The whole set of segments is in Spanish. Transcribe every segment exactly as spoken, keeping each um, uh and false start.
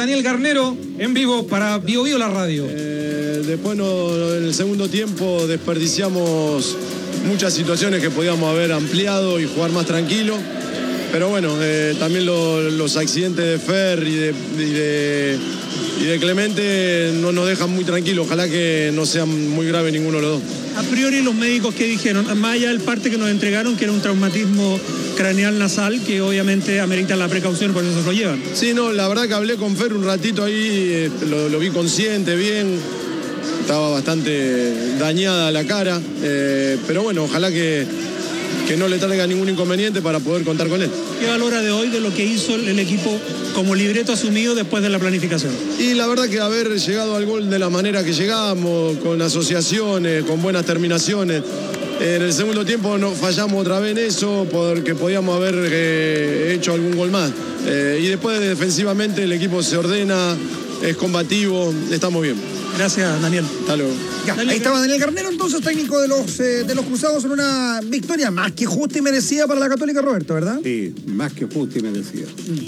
Daniel Garnero, en vivo para Bio Bio la radio. Eh, después no, en el segundo tiempo desperdiciamos muchas situaciones que podíamos haber ampliado y jugar más tranquilo. Pero bueno, eh, también lo, los accidentes de Fer y de, y, de, y de Clemente no nos dejan muy tranquilos. Ojalá que no sean muy graves ninguno de los dos. A priori los médicos que dijeron, más allá del parte que nos entregaron, que era un traumatismo craneal nasal, que obviamente amerita la precaución, por eso se lo llevan. Sí, no, la verdad que hablé con Fer un ratito ahí, lo, lo vi consciente, bien, estaba bastante dañada la cara, eh, pero bueno, ojalá que, que no le traiga ningún inconveniente para poder contar con él. ¿Qué valora de hoy de lo que hizo el equipo como libreto asumido después de la planificación? Y la verdad que haber llegado al gol de la manera que llegamos, con asociaciones, con buenas terminaciones. En el segundo tiempo no fallamos otra vez en eso, porque podíamos haber eh, hecho algún gol más. Eh, y después defensivamente el equipo se ordena, es combativo, estamos bien. Gracias, Daniel. Hasta luego. Ya, ahí estaba Daniel Garnero, entonces técnico de los, eh, de los Cruzados, en una victoria más que justa y merecida para la Católica, Roberto, ¿verdad? Sí, más que justa y merecida.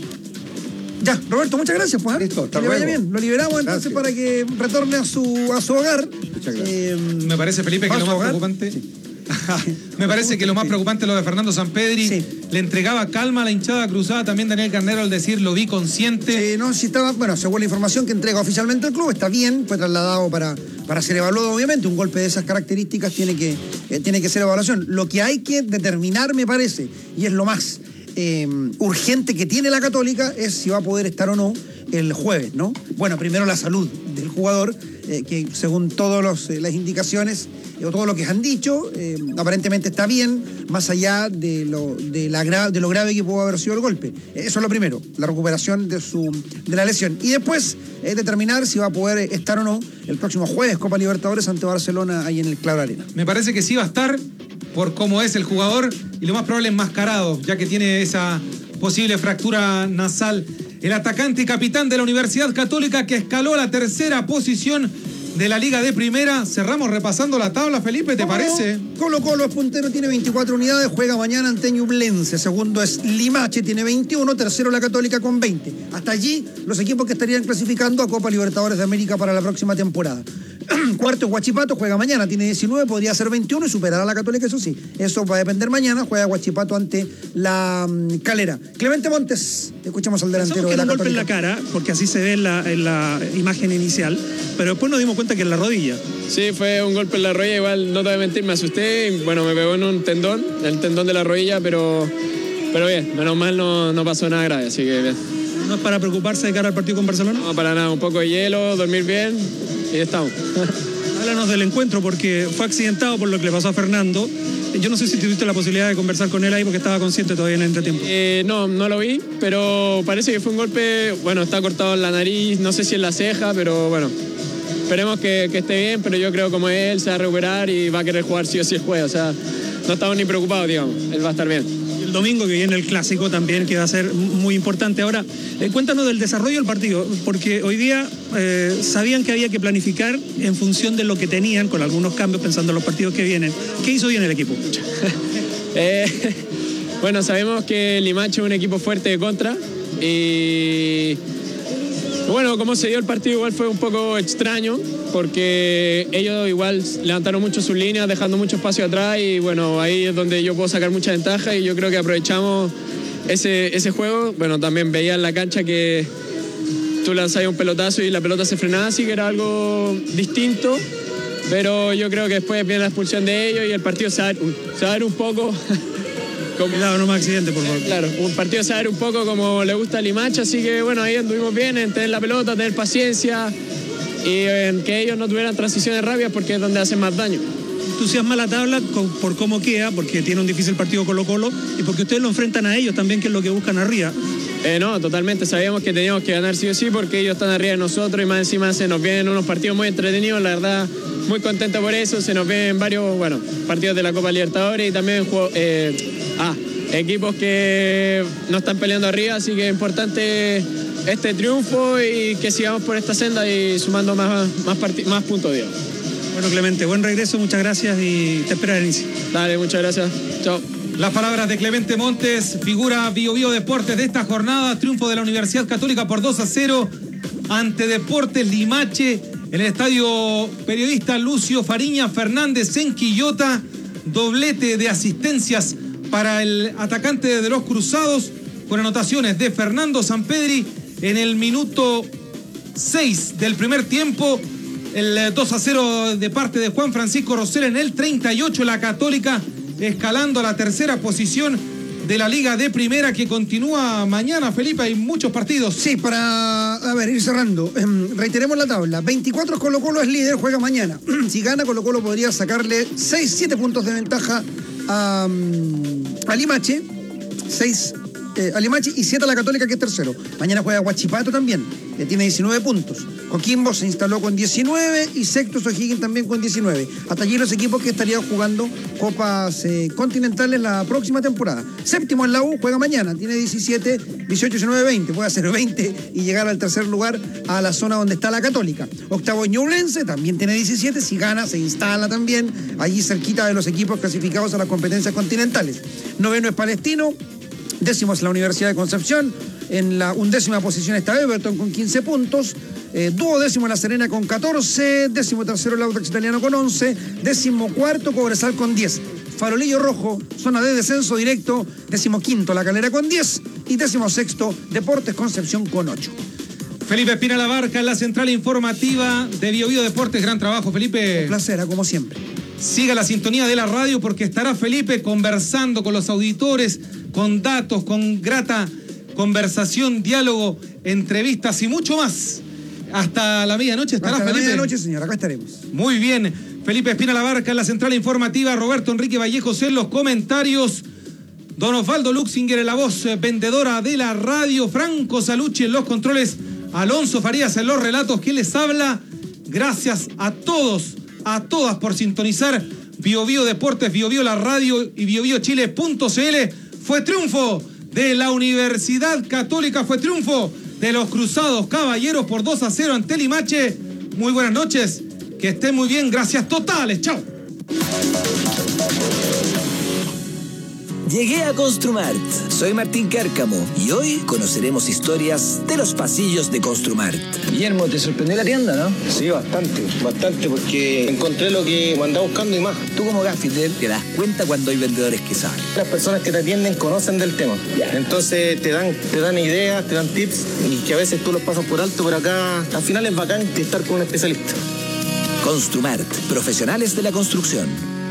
Ya, Roberto, muchas gracias, pues. ¿eh? Listo, hasta que le vaya luego. bien. Lo liberamos entonces Gracias. para que retorne a su, a su hogar. Muchas gracias. Eh, Me parece, Felipe, que ¿a lo su más hogar? preocupante... Me parece que lo más preocupante es lo de Fernando Sampedri. Sí. Le entregaba calma a la hinchada cruzada también Daniel Garnero al decir lo vi consciente. Sí, no, si estaba, bueno, según la información que entrega oficialmente el club, está bien, fue trasladado para, para ser evaluado, obviamente. Un golpe de esas características tiene que, eh, tiene que ser evaluación. Lo que hay que determinar, me parece, y es lo más eh, urgente que tiene la Católica, es si va a poder estar o no el jueves, ¿no? Bueno, primero la salud del jugador, eh, que según todas eh, las indicaciones eh, o todo lo que han dicho, eh, aparentemente está bien, más allá de lo, de, la gra de lo grave que pudo haber sido el golpe. Eso es lo primero, la recuperación de, su, de la lesión. Y después eh, determinar si va a poder estar o no el próximo jueves, Copa Libertadores ante Barcelona, ahí en el Claro Arena. Me parece que sí va a estar por cómo es el jugador y lo más probable enmascarado, ya que tiene esa posible fractura nasal. El atacante y capitán de la Universidad Católica que escaló a la tercera posición de la Liga de Primera. Cerramos repasando la tabla, Felipe, ¿te parece? Colo Colo es puntero, tiene veinticuatro unidades, juega mañana ante Ñublense. Segundo es Limache, tiene veintiuno. Tercero la Católica con veinte. Hasta allí los equipos que estarían clasificando a Copa Libertadores de América para la próxima temporada. Cuarto es Huachipato, juega mañana, tiene diecinueve, podría ser veintiuno y superar a la Católica, eso sí. Eso va a depender mañana, juega Huachipato ante la um, Calera. Clemente Montes, escuchamos al delantero Pensamos que de era la un golpe en Católica. la cara, porque así se ve en la, en la imagen inicial, pero después nos dimos cuenta que en la rodilla. Sí, fue un golpe en la rodilla, igual no te voy a mentir, me asusté, y, bueno, me pegó en un tendón, el tendón de la rodilla, pero, pero bien, menos mal no, no pasó nada grave, así que bien. ¿No es para preocuparse de cara al partido con Barcelona? No, para nada, un poco de hielo, dormir bien y estamos. Háblanos del encuentro, porque fue accidentado por lo que le pasó a Fernando. Yo no sé si tuviste la posibilidad de conversar con él ahí porque estaba consciente todavía en el entretiempo. Eh, no, no lo vi, pero parece que fue un golpe, bueno, está cortado en la nariz, no sé si en la ceja, pero bueno, esperemos que, que esté bien, pero yo creo como él se va a recuperar y va a querer jugar sí o sí el juego, o sea, no estamos ni preocupados, digamos, él va a estar bien. El domingo que viene el clásico también, que va a ser muy importante. Ahora, eh, cuéntanos del desarrollo del partido, porque hoy día eh, sabían que había que planificar en función de lo que tenían, con algunos cambios pensando en los partidos que vienen. ¿Qué hizo bien el equipo? eh, bueno, sabemos que Limache es un equipo fuerte de contra y bueno, como se dio el partido igual fue un poco extraño porque ellos igual levantaron mucho sus líneas, dejando mucho espacio atrás y bueno, ahí es donde yo puedo sacar mucha ventaja y yo creo que aprovechamos ese, ese juego. Bueno, también veía en la cancha que tú lanzabas un pelotazo y la pelota se frenaba, así que era algo distinto, pero yo creo que después viene la expulsión de ellos y el partido se va a ver, se va a ver un poco... Como, Cuidado, no más accidente, por favor. Claro, un partido se va a ver un poco como le gusta a Limache, así que bueno, ahí anduvimos bien en tener la pelota, tener paciencia y en que ellos no tuvieran transiciones rápidas porque es donde hacen más daño. Entusiasma la tabla con, por cómo queda, porque tiene un difícil partido Colo Colo y porque ustedes lo enfrentan a ellos también, que es lo que buscan arriba. Eh, no, totalmente, sabíamos que teníamos que ganar sí o sí porque ellos están arriba de nosotros y más encima se nos vienen unos partidos muy entretenidos, la verdad, muy contento por eso, se nos ven varios, bueno, partidos de la Copa Libertadores y también eh, ah, equipos que no están peleando arriba, así que es importante este triunfo y que sigamos por esta senda y sumando más, más, más puntos, digamos. Bueno, Clemente, buen regreso, muchas gracias y te espero al inicio. Dale, muchas gracias. Chao. Las palabras de Clemente Montes, figura Bio Bio Deportes de esta jornada, triunfo de la Universidad Católica por dos a cero ante Deportes Limache en el estadio Periodista Lucio Fariña Fernández en Quillota. Doblete de asistencias para el atacante de los Cruzados, con anotaciones de Fernando Sampedri en el minuto seis del primer tiempo. El dos a cero de parte de Juan Francisco Rosell en el treinta y ocho. La Católica escalando a la tercera posición de la Liga de Primera, que continúa mañana. Felipe, hay muchos partidos. Sí, para, a ver, ir cerrando. Eh, reiteremos la tabla. veinticuatro Colo Colo es líder, juega mañana. Si gana, Colo Colo podría sacarle seis, siete puntos de ventaja a, a Limache. seis eh, a Limache y siete a la Católica, que es tercero. Mañana juega Huachipato también, que tiene diecinueve puntos. Coquimbo se instaló con diecinueve y Sectus O'Higgins también con diecinueve. Hasta allí los equipos que estarían jugando copas eh, continentales la próxima temporada. Séptimo en la U, juega mañana, tiene diecisiete, dieciocho, diecinueve, veinte. Puede hacer veinte y llegar al tercer lugar, a la zona donde está la Católica. Octavo Ñublense, también tiene diecisiete, si gana se instala también allí cerquita de los equipos clasificados a las competencias continentales. Noveno es Palestino. Décimo es la Universidad de Concepción. En la undécima posición está Everton con quince puntos. Eh, duodécimo La Serena con catorce. Décimo tercero el Audax Italiano con once. Décimo cuarto Cobresal con diez. Farolillo rojo, zona de descenso directo. Décimo quinto La Calera con diez. Y décimo sexto Deportes Concepción con ocho. Felipe Espina Labarca en la central informativa de Bio Bio Deportes. Gran trabajo, Felipe. Un placer, como siempre. Siga la sintonía de la radio, porque estará Felipe conversando con los auditores, con datos, con grata conversación, diálogo, entrevistas y mucho más. Hasta la medianoche estará Hasta Felipe. Hasta la medianoche, señor, acá estaremos. Muy bien. Felipe Espina Labarca en la central informativa, Roberto Enrique Vallejos en los comentarios, don Osvaldo Luxinger en la voz vendedora de la radio, Franco Salucci en los controles, Alonso Farías en los relatos. ¿Quién les habla? Gracias a todos, a todas por sintonizar Bio Bio Deportes, Bio Bio la radio y bio bio chile punto c l. Fue triunfo de la Universidad Católica, fue triunfo de los Cruzados Caballeros por dos a cero ante Limache. Muy buenas noches, que estén muy bien, gracias totales, chao. Llegué a Construmart. Soy Martín Cárcamo y hoy conoceremos historias de los pasillos de Construmart. Guillermo, ¿te sorprendió la tienda, no? Sí, bastante, bastante, porque encontré lo que andaba buscando y más. Tú como gaffiter te das cuenta cuando hay vendedores que saben. Las personas que te atienden conocen del tema. Yeah. Entonces te dan, te dan ideas, te dan tips y que a veces tú los pasas por alto, pero acá al final es bacán estar con un especialista. Construmart, profesionales de la construcción.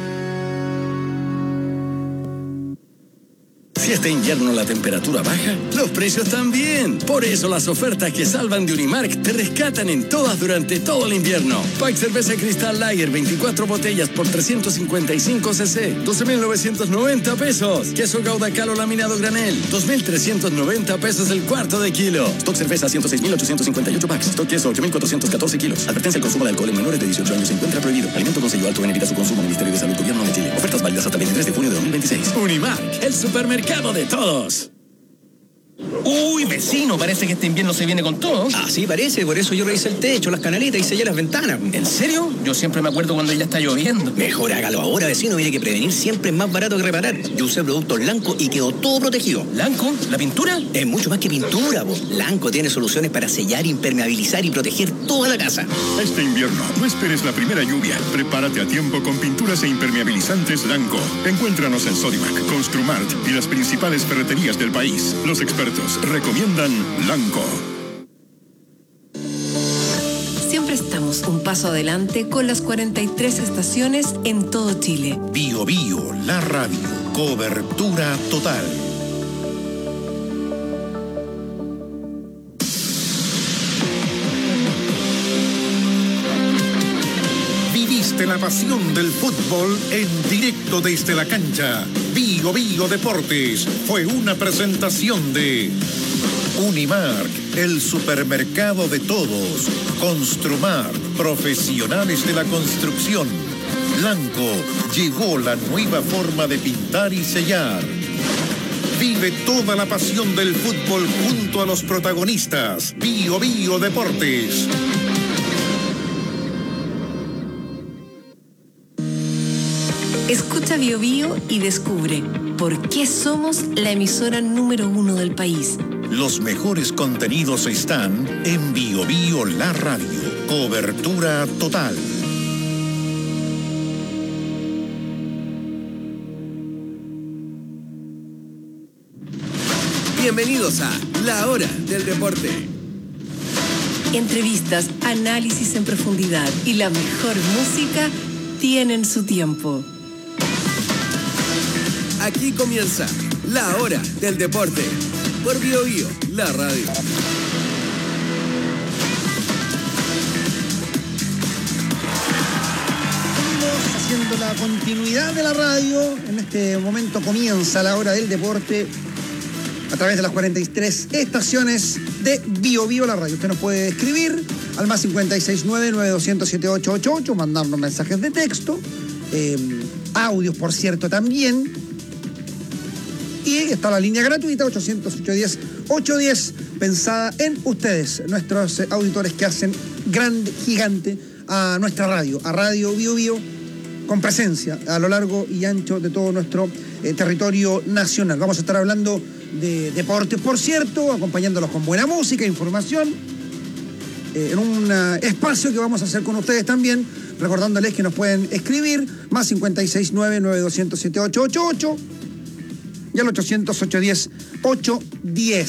Si este invierno la temperatura baja, los precios también. Por eso las ofertas que salvan de Unimark te rescatan en todas durante todo el invierno. Pack cerveza Cristal Lager, veinticuatro botellas por trescientos cincuenta y cinco cc, doce mil novecientos noventa pesos. Queso Gouda Calo laminado granel, dos mil trescientos noventa pesos el cuarto de kilo. Stock cerveza, ciento seis mil ochocientos cincuenta y ocho packs. Stock queso, ocho mil cuatrocientos catorce kilos. Advertencia: el consumo de alcohol en menores de dieciocho años se encuentra prohibido. Alimento con sello alto en evita su consumo. Ministerio de Salud, Gobierno de Chile. Ofertas válidas hasta el veintitrés de junio de dos mil veintiséis. Unimark, el supermercado de todos. Uy, vecino, parece que este invierno se viene con todo. Así parece, por eso yo revisé el techo, las canaletas y sellé las ventanas. ¿En serio? Yo siempre me acuerdo cuando ya está lloviendo. Mejor hágalo ahora, vecino, mire que prevenir siempre es más barato que reparar. Yo usé productos Lanco y quedó todo protegido. ¿Lanco? ¿La pintura? Es mucho más que pintura, po. Lanco tiene soluciones para sellar, impermeabilizar y proteger toda la casa. Este invierno, no esperes la primera lluvia. Prepárate a tiempo con pinturas e impermeabilizantes Lanco. Encuéntranos en Sodimac, Construmart y las principales ferreterías del país. Los expertos recomiendan Lanco. Siempre estamos un paso adelante con las cuarenta y tres estaciones en todo Chile. Bio Bio, la radio, cobertura total. Viviste la pasión del fútbol en directo desde la cancha. Bio Bio Deportes fue una presentación de Unimark, el supermercado de todos. Construmart, profesionales de la construcción. Lanco, llegó la nueva forma de pintar y sellar. Vive toda la pasión del fútbol junto a los protagonistas. Bio Bio Deportes. Escucha Bio Bio y descubre por qué somos la emisora número uno del país. Los mejores contenidos están en Bio Bio La Radio. Cobertura total. Bienvenidos a La Hora del Deporte. Entrevistas, análisis en profundidad y la mejor música tienen su tiempo. Aquí comienza La Hora del Deporte por Bio Bio, la radio. Seguimos haciendo la continuidad de la radio. En este momento comienza La Hora del Deporte a través de las cuarenta y tres estaciones de Bio Bio la radio. Usted nos puede escribir al más cincuenta y seis nueve, nueve dos cero siete, ocho ocho ocho, mandarnos mensajes de texto, eh, audios, por cierto, también. Y está la línea gratuita, ochocientos, ochocientos diez, ochocientos diez, pensada en ustedes, nuestros eh, auditores que hacen grande, gigante a nuestra radio, a Radio Bio Bio, con presencia a lo largo y ancho de todo nuestro eh, territorio nacional. Vamos a estar hablando de deportes, por cierto, acompañándolos con buena música, información, eh, en un uh, espacio que vamos a hacer con ustedes también, recordándoles que nos pueden escribir más cincuenta y seis nueve, nueve dos cero siete, ocho ocho ocho y al ochocientos, ochocientos diez, ochocientos diez.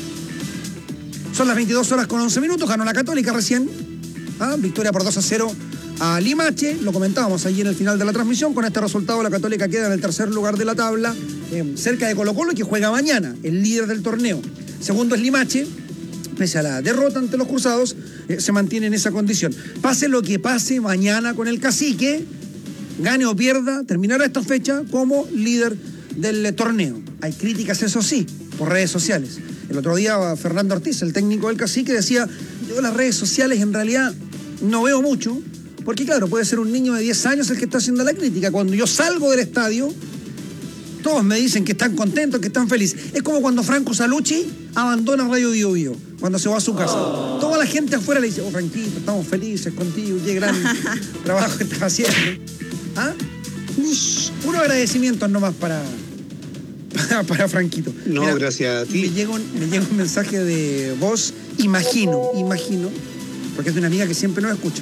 Son las veintidós horas con once minutos, ganó la Católica recién, ¿ah? Victoria por dos a cero a Limache, lo comentábamos allí en el final de la transmisión. Con este resultado la Católica queda en el tercer lugar de la tabla, eh, cerca de Colo-Colo, que juega mañana, el líder del torneo. Segundo es Limache, pese a la derrota ante los Cruzados, eh, se mantiene en esa condición. Pase lo que pase mañana con el Cacique, gane o pierda, terminará esta fecha como líder del eh, torneo. Hay críticas, eso sí, por redes sociales. El otro día Fernando Ortiz, el técnico del Cacique, decía: yo las redes sociales en realidad no veo mucho, porque claro, puede ser un niño de diez años el que está haciendo la crítica. Cuando yo salgo del estadio, todos me dicen que están contentos, que están felices. Es como cuando Franco Salucci abandona Radio Bio Bio, cuando se va a su casa. Toda la gente afuera le dice: oh, Franquito, estamos felices contigo, qué gran trabajo que estás haciendo. ¿Ah? Unos agradecimientos nomás para, para, para Franquito. No, mira, gracias a ti. Me llega, un, me llega un mensaje de voz, imagino, imagino, porque es de una amiga que siempre nos escucha.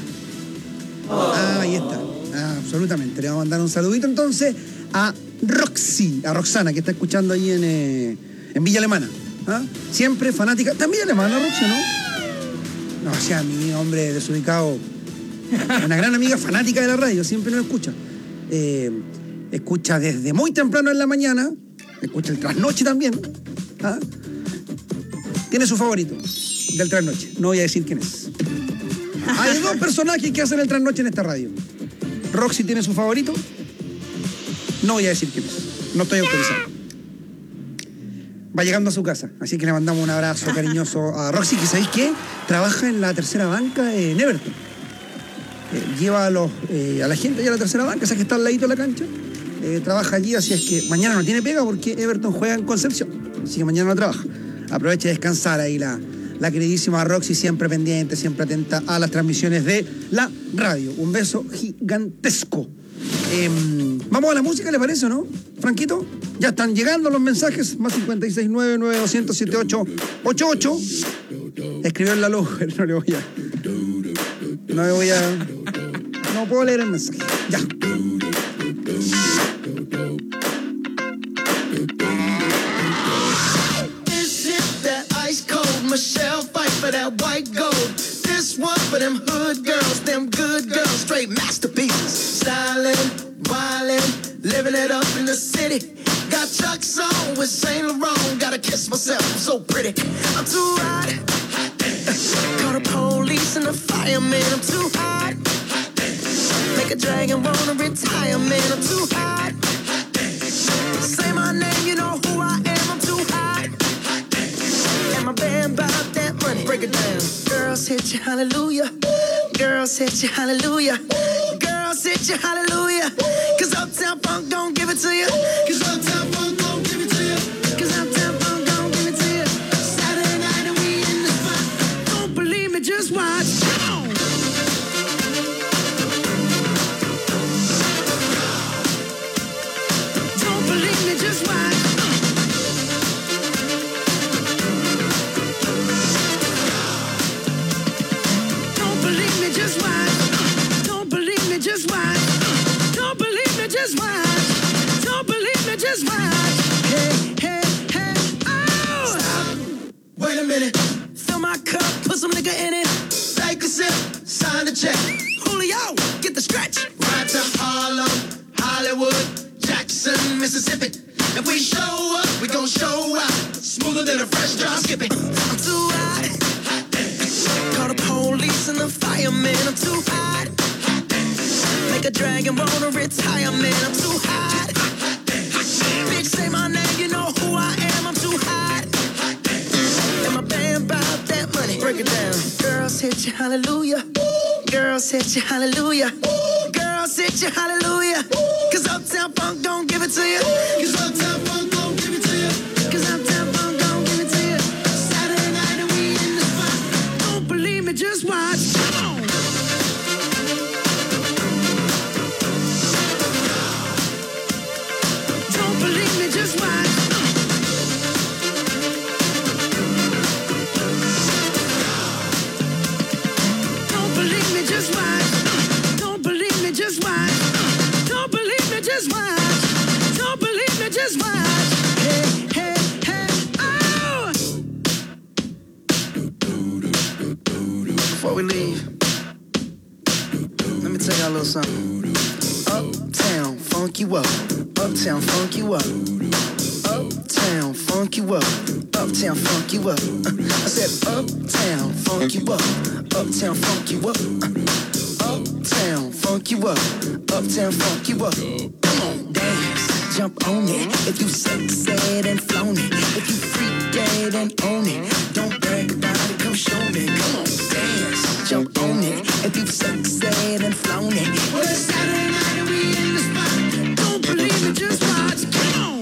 Ah, ahí está. Ah, absolutamente. Le vamos a mandar un saludito entonces a Roxy, a Roxana, que está escuchando ahí en, eh, en Villa Alemana. ¿Ah? Siempre fanática. También alemana, Roxy, ¿no? No, o sea, mi hombre desubicado. Una gran amiga fanática de la radio, siempre nos escucha. Eh, escucha desde muy temprano en la mañana, escucha el trasnoche también. ¿Ah? Tiene su favorito del trasnoche. No voy a decir quién es. Hay dos personajes que hacen el trasnoche en esta radio. Roxy tiene su favorito. No voy a decir quién es. No estoy autorizado. Va llegando a su casa. Así que le mandamos un abrazo cariñoso a Roxy, que ¿sabéis qué? Trabaja en la tercera banca en Everton. Eh, lleva a, los, eh, a la gente allá a la tercera banca, esa que está al ladito de la cancha. Eh, trabaja allí, así es que mañana no tiene pega porque Everton juega en Concepción. Así que mañana no trabaja. Aprovecha de descansar ahí la... La queridísima Roxy, siempre pendiente, siempre atenta a las transmisiones de la radio. Un beso gigantesco. Eh, Vamos a la música, ¿le parece o no, Franquito? Ya están llegando los mensajes. Más cincuenta y seis nueve, nueve dos cero siete, ocho ocho ocho. Escribió en la luz, no le voy a... No le voy a... No puedo leer el mensaje. Ya. Michelle fight for that white gold. This one for them hood girls, them good girls, straight masterpieces. Stylin', wildin', living it up in the city. Got Chuck's on with Saint Laurent. Gotta kiss myself, I'm so pretty. I'm too hot. Call the police and the fireman. I'm too hot. Make a dragon wanna retire, man. I'm too hot. Say my name, you know who I am. I'm too hot. And my band about that money, break it down. Girls hit you, hallelujah. Girls hit you, hallelujah. Girls hit you, hallelujah. Cause Uptown Funk don't give it to you. Cause Uptown Funk don't give it to you. Cause Uptown Funk don't give it to you. Saturday night and we in the spot. Don't believe me, just watch. Come on. just watch. Don't believe me, just watch. Don't believe me, just watch. Don't believe me, just watch. Hey, hey, hey, oh! Stop. Wait a minute. Fill my cup, put some nigga in it. Take a sip, sign the check. Julio, get the stretch. Right to Harlem, Hollywood, Jackson, Mississippi. If we show up, we gon' show out. Smoother than a fresh drop skipping. I'm too hot. Hot damn. Call the police and the fireman. I'm too hot. Hot damn. Make a dragon wanna retire, man. I'm too hot. Hot damn. Bitch, say my name, you know who I am. I'm too hot. Hot damn. And my band bout that money. Break it down. Girls hit you, hallelujah. Girls hit you, hallelujah. Girls hit you, hallelujah. Cause Uptown Funk don't give it to you. Cause Uptown Funk don't give it to you. Cause Uptown Funk don't give it to you. Saturday night and we in the spot. Don't believe me, just watch. Come on. Don't believe me, just watch. Don't believe me, just watch. Don't believe me, just watch. Don't believe me, just watch. Don't believe me, just watch. Hey, hey, hey, oh! Before we leave, let me tell y'all a little something. Uptown, funk you up. Uptown, funk you up. Uptown, funk you up. Uptown, funk you up. I said, Uptown, funk you up. Uptown, funk you up. Uptown, funk you up. Uptown, funk you up. Come on, dance, jump on it. If you sexed and flown it, if you freak dead and own it, don't brag about it, come show me. Come on, dance, jump on it. If you sexed and flown it, well, it's Saturday night and we in the spot. Don't believe it, just watch. Come on.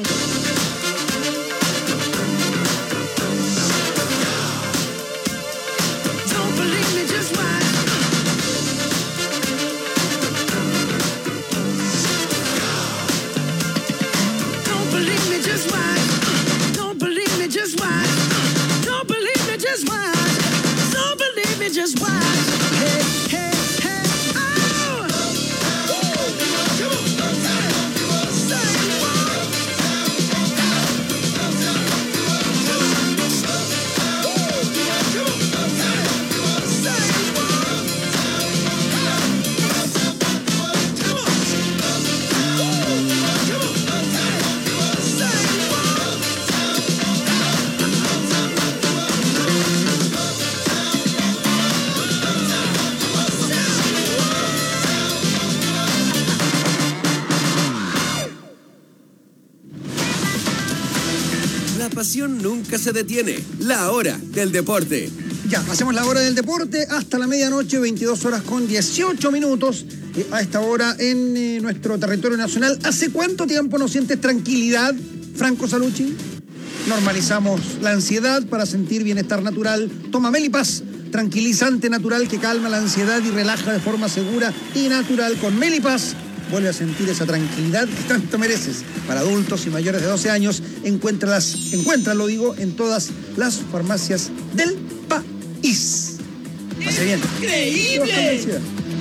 Don't believe me, just watch. Don't believe me, just watch. Don't believe me, just watch. Don't believe me, just watch. Don't believe me, just watch. Hey, hey, hey, oh! La pasión nunca se detiene. La hora del deporte. Ya, hacemos la hora del deporte hasta la medianoche, veintidós horas con dieciocho minutos. Eh, a esta hora en eh, nuestro territorio nacional. ¿Hace cuánto tiempo no sientes tranquilidad, Franco Salucci? Normalizamos la ansiedad para sentir bienestar natural. Toma Melipaz, tranquilizante natural que calma la ansiedad y relaja de forma segura y natural. Con Melipaz vuelve a sentir esa tranquilidad que tanto mereces. Para adultos y mayores de doce años, encuéntralas, encuéntralo, digo, en todas las farmacias del país. Pase bien. ¡Increíble!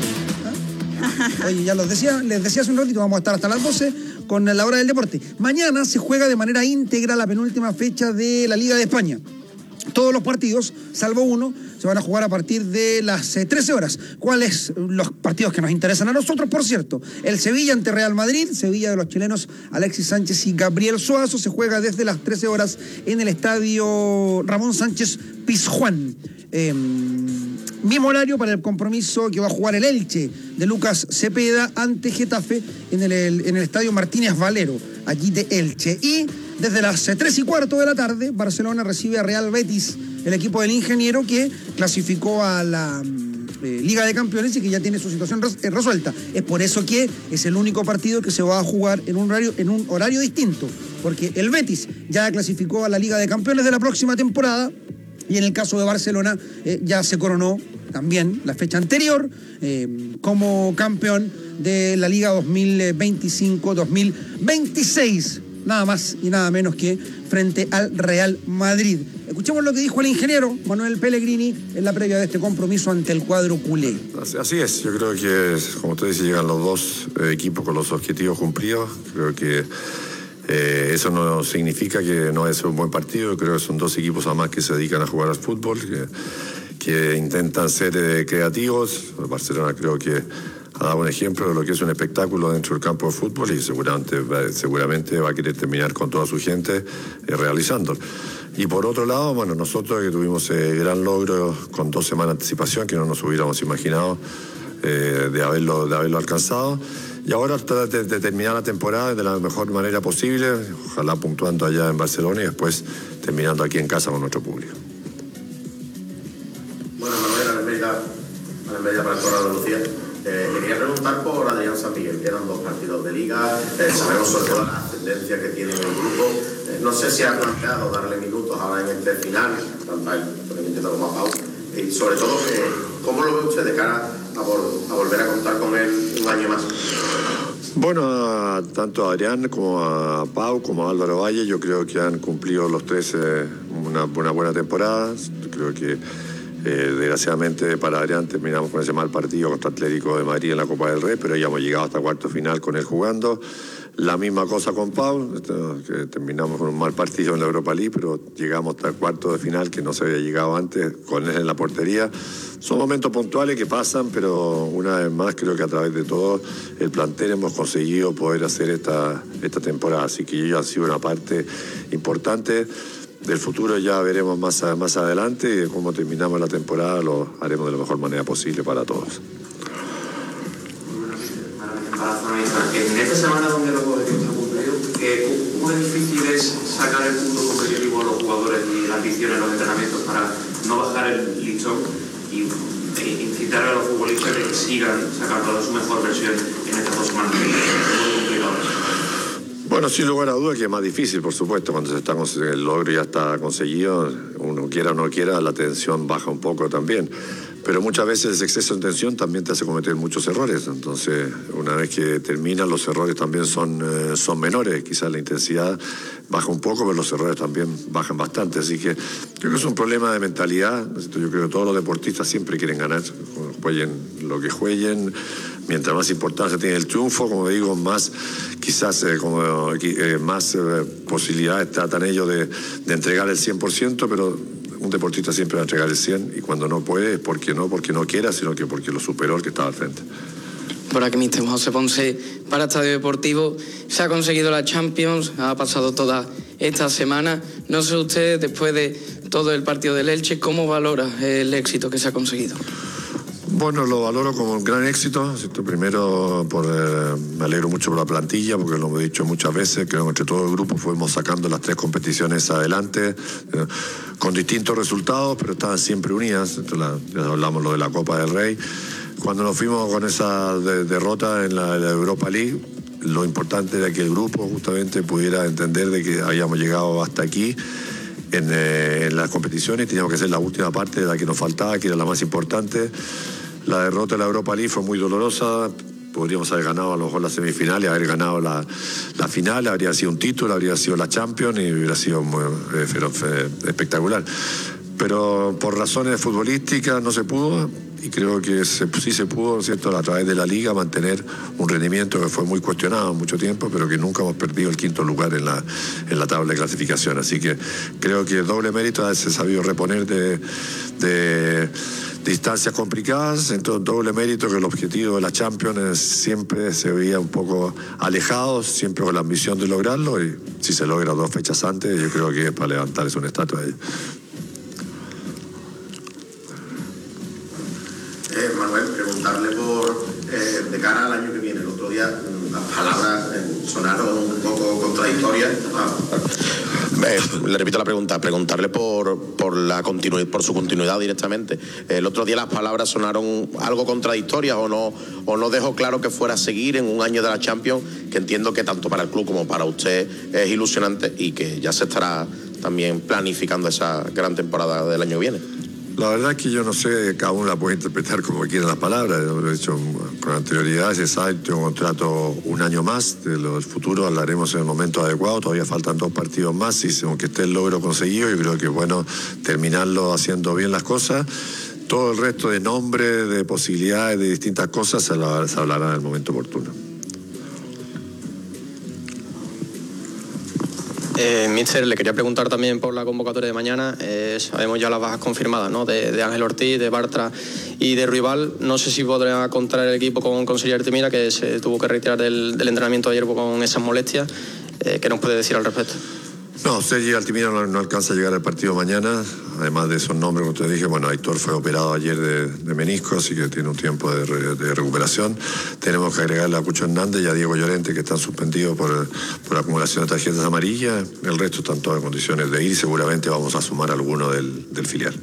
¿Ah? Oye, ya los decía, les decía hace un ratito, vamos a estar hasta las doce con la hora del deporte. Mañana se juega de manera íntegra la penúltima fecha de la Liga de España. Todos los partidos, salvo uno, se van a jugar a partir de las eh, trece horas. ¿Cuáles los partidos que nos interesan a nosotros? Por cierto, el Sevilla ante Real Madrid, Sevilla de los chilenos Alexis Sánchez y Gabriel Suazo, se juega desde las trece horas en el estadio Ramón Sánchez Pizjuán. Eh, mismo horario para el compromiso que va a jugar el Elche de Lucas Cepeda ante Getafe en el, el, en el estadio Martínez Valero, allí de Elche. Y desde las tres y cuarto de la tarde, Barcelona recibe a Real Betis, el equipo del ingeniero que clasificó a la eh, Liga de Campeones y que ya tiene su situación res, eh, resuelta. Es por eso que es el único partido que se va a jugar en un horario, en un horario distinto, porque el Betis ya clasificó a la Liga de Campeones de la próxima temporada y en el caso de Barcelona eh, ya se coronó también la fecha anterior eh, como campeón de la Liga dos mil veinticinco dos mil veintiséis. Nada más y nada menos que frente al Real Madrid. Escuchemos lo que dijo el ingeniero Manuel Pellegrini en la previa de este compromiso ante el cuadro culé. Así es, yo creo que, como usted dice, llegan los dos eh, equipos con los objetivos cumplidos. Creo que eh, eso no significa que no es un buen partido. Creo que son dos equipos además que se dedican a jugar al fútbol, que, que intentan ser eh, creativos. Barcelona creo que ha dado un ejemplo de lo que es un espectáculo dentro del campo de fútbol y seguramente, seguramente va a querer terminar con toda su gente eh, realizándolo. Y por otro lado, bueno, nosotros que tuvimos el eh, gran logro con dos semanas de anticipación, que no nos hubiéramos imaginado eh, de, haberlo, de haberlo alcanzado. Y ahora tratar de, de terminar la temporada de la mejor manera posible, ojalá puntuando allá en Barcelona y después terminando aquí en casa con nuestro público. Bueno, Manuel, a la medida, a la medida para el Torre de Andalucía. Eh, le quería preguntar por Adrián San Miguel, quedan dos partidos de liga, eh, sabemos sobre todo la ascendencia que tiene en el grupo, eh, no sé si ha planteado darle minutos ahora en este final, tanto a él como a Pau, y sobre todo, eh, ¿cómo lo ve usted de cara a, vol a volver a contar con él un año más? Bueno, tanto a Adrián como a Pau, como a Álvaro Valle, yo creo que han cumplido los tres eh, una, una buena temporada, creo que Eh, desgraciadamente para Adrián terminamos con ese mal partido contra Atlético de Madrid en la Copa del Rey, pero ya hemos llegado hasta cuarto final con él jugando. La misma cosa con Pau, que terminamos con un mal partido en la Europa League, pero llegamos hasta el cuarto de final que no se había llegado antes con él en la portería. Son momentos puntuales que pasan, pero una vez más creo que a través de todo el plantel hemos conseguido poder hacer esta, esta temporada, así que ello ha sido una parte importante. Del futuro ya veremos más, más adelante y cómo terminamos la temporada lo haremos de la mejor manera posible para todos. En esta semana donde los objetivos se han cumplido, ¿cómo es difícil es sacar el punto competitivo a los jugadores y las ambiciones en los entrenamientos para no bajar el listón y incitar a los futbolistas que sigan sacando su mejor versión en estas dos semanas? ¿Cómo complicado eso? Bueno, sin lugar a dudas que es más difícil, por supuesto, cuando se está el logro ya está conseguido, uno quiera o no quiera, la tensión baja un poco también. Pero muchas veces ese exceso de tensión también te hace cometer muchos errores. Entonces, una vez que terminan, los errores también son, eh, son menores. Quizás la intensidad baja un poco, pero los errores también bajan bastante. Así que creo que es un problema de mentalidad. Yo creo que todos los deportistas siempre quieren ganar, jueguen lo que jueguen. Mientras más importancia tiene el triunfo, como digo, más quizás eh, como, eh, más eh, posibilidades tratan ellos de, de entregar el cien por ciento, pero un deportista siempre va a entregar el cien y cuando no puede es porque no, porque no quiera, sino que porque lo superó el que estaba al frente. Por aquí, mister José Ponce, para Estadio Deportivo. Se ha conseguido la Champions, ha pasado toda esta semana. No sé usted, después de todo el partido del Elche, ¿cómo valora el éxito que se ha conseguido? Bueno, lo valoro como un gran éxito. Primero, por, eh, me alegro mucho por la plantilla, porque lo hemos dicho muchas veces, creo que entre todo el grupo fuimos sacando las tres competiciones adelante, eh, con distintos resultados, pero estaban siempre unidas. La, ya hablamos lo de la Copa del Rey. Cuando nos fuimos con esa de, derrota en la, en la Europa League, lo importante era que el grupo justamente pudiera entender de que habíamos llegado hasta aquí. En, eh, en las competiciones teníamos que hacer la última parte de la que nos faltaba, que era la más importante. La derrota de la Europa League fue muy dolorosa, podríamos haber ganado a lo mejor la semifinal y haber ganado la, la final, habría sido un título, habría sido la Champions y hubiera sido muy, eh, eh, espectacular. Pero por razones futbolísticas no se pudo y creo que se, sí se pudo, ¿cierto?, a través de la Liga mantener un rendimiento que fue muy cuestionado mucho tiempo, pero que nunca hemos perdido el quinto lugar en la, en la tabla de clasificación. Así que creo que doble mérito haberse sabido reponer de... de distancias complicadas, entonces doble mérito que el objetivo de la Champions siempre se veía un poco alejado, siempre con la ambición de lograrlo y si se logra dos fechas antes, yo creo que es para levantarles una estatua ahí. Eh, Manuel, preguntarle por eh, de cara al año que viene. El otro día las palabras eh, sonaron un poco contradictorias. Ah, Eh, le repito la pregunta, preguntarle por, por, la continu por su continuidad directamente. El otro día las palabras sonaron algo contradictorias o no, o no dejó claro que fuera a seguir en un año de la Champions, que entiendo que tanto para el club como para usted es ilusionante y que ya se estará también planificando esa gran temporada del año que viene. La verdad es que yo no sé, cada uno la puede interpretar como quiera las palabras. Lo he dicho con anterioridad, se sabe, tengo un contrato un año más, de lo del futuro hablaremos en el momento adecuado, todavía faltan dos partidos más y aunque esté el logro conseguido, yo creo que es bueno terminarlo haciendo bien las cosas. Todo el resto de nombres, de posibilidades, de distintas cosas se, la, se hablará en el momento oportuno. Eh, Mister, le quería preguntar también por la convocatoria de mañana. Eh, sabemos ya las bajas confirmadas, ¿no? De, de Ángel Ortiz, de Bartra y de Ruibal. No sé si podrá contar el equipo con, con Sergi Altimira, que se tuvo que retirar del, del entrenamiento ayer con esas molestias. Eh, ¿Qué nos puede decir al respecto? No, Sergi Altimira no, no alcanza a llegar al partido mañana, además de esos nombres, como te dije, bueno, Aitor fue operado ayer de, de menisco, así que tiene un tiempo de, re, de recuperación. Tenemos que agregarle a Cucho Hernández y a Diego Llorente, que están suspendidos por, por acumulación de tarjetas amarillas. El resto están todas en condiciones de ir y seguramente vamos a sumar alguno del, del filial.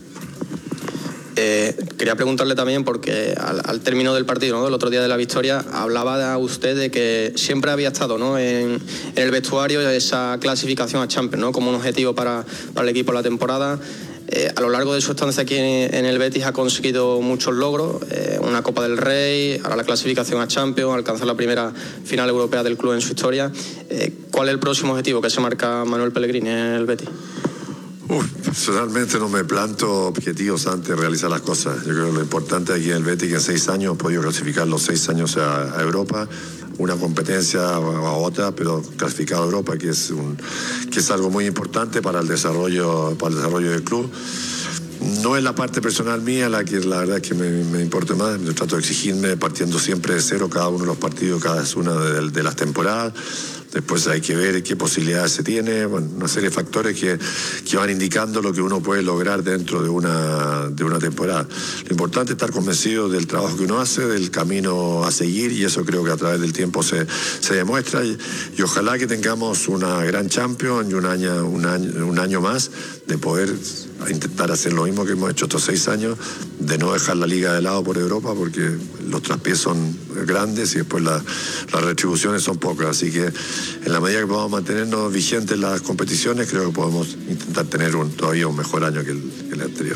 Eh, quería preguntarle también, porque al, al término del partido, ¿no? Del otro día de la victoria, hablaba usted de que siempre había estado, ¿no? en, en el vestuario esa clasificación a Champions, ¿no? Como un objetivo para, para el equipo de la temporada. Eh, a lo largo de su estancia aquí en, en el Betis ha conseguido muchos logros, eh, una Copa del Rey, ahora la clasificación a Champions, alcanzar la primera final europea del club en su historia. Eh, ¿Cuál es el próximo objetivo que se marca Manuel Pellegrini en el Betis? Uf, personalmente no me planto objetivos antes de realizar las cosas. Yo creo que lo importante aquí en el Betis es que en seis años he podido clasificar los seis años a, a Europa, una competencia a otra, pero clasificado a Europa, que es un, que es algo muy importante para el desarrollo, para el desarrollo del club. No es la parte personal mía la que la verdad es que me, me importa más. Yo trato de exigirme partiendo siempre de cero cada uno de los partidos, cada una de, de las temporadas. Después hay que ver qué posibilidades se tiene, bueno, una serie de factores que, que van indicando lo que uno puede lograr dentro de una, de una temporada. Lo importante es estar convencido del trabajo que uno hace, del camino a seguir, y eso creo que a través del tiempo se, se demuestra. Y, y ojalá que tengamos una gran Champions y un año, un año, un año más de poder intentar hacer lo mismo que hemos hecho estos seis años, de no dejar la liga de lado por Europa, porque los traspiés son grandes y después la, las retribuciones son pocas. Así que en la medida que podamos mantenernos vigentes en las competiciones, creo que podemos intentar tener un, todavía un mejor año que el, que el anterior.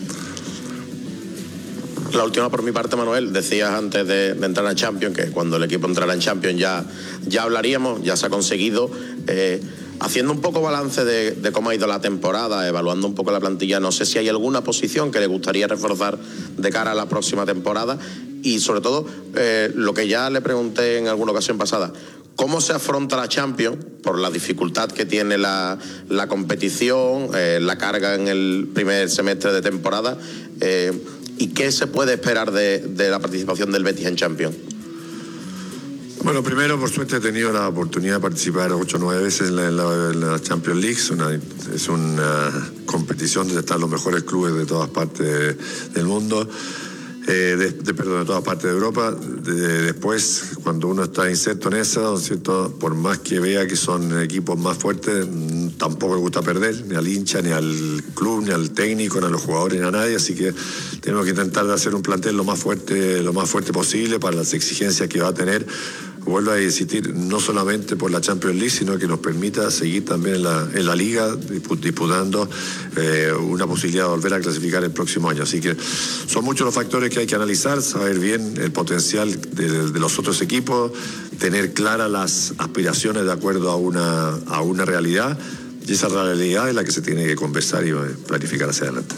La última por mi parte, Manuel. Decías antes de, de entrar a Champions que cuando el equipo entrara en Champions ya, ya hablaríamos, ya se ha conseguido. Eh, Haciendo un poco balance de, de cómo ha ido la temporada, evaluando un poco la plantilla, no sé si hay alguna posición que le gustaría reforzar de cara a la próxima temporada y sobre todo eh, lo que ya le pregunté en alguna ocasión pasada, ¿cómo se afronta la Champions por la dificultad que tiene la, la competición, eh, la carga en el primer semestre de temporada eh, y qué se puede esperar de, de la participación del Betis en Champions? Bueno, primero, por suerte he tenido la oportunidad de participar ocho o nueve veces en la, en la, en la Champions League. Es una, es una competición donde están los mejores clubes de todas partes de, del mundo, eh, de, de, perdón, de todas partes de Europa. De, de, después, cuando uno está inserto en eso, ¿cierto? Por más que vea que son equipos más fuertes, tampoco le gusta perder, ni al hincha, ni al club, ni al técnico, ni a los jugadores, ni a nadie. Así que tenemos que intentar hacer un plantel lo más fuerte, lo más fuerte posible para las exigencias que va a tener. Vuelvo a insistir, no solamente por la Champions League, sino que nos permita seguir también en la, en la Liga disputando eh, una posibilidad de volver a clasificar el próximo año. Así que son muchos los factores que hay que analizar, saber bien el potencial de, de los otros equipos, tener claras las aspiraciones de acuerdo a una, a una realidad, y esa realidad es la que se tiene que conversar y planificar hacia adelante.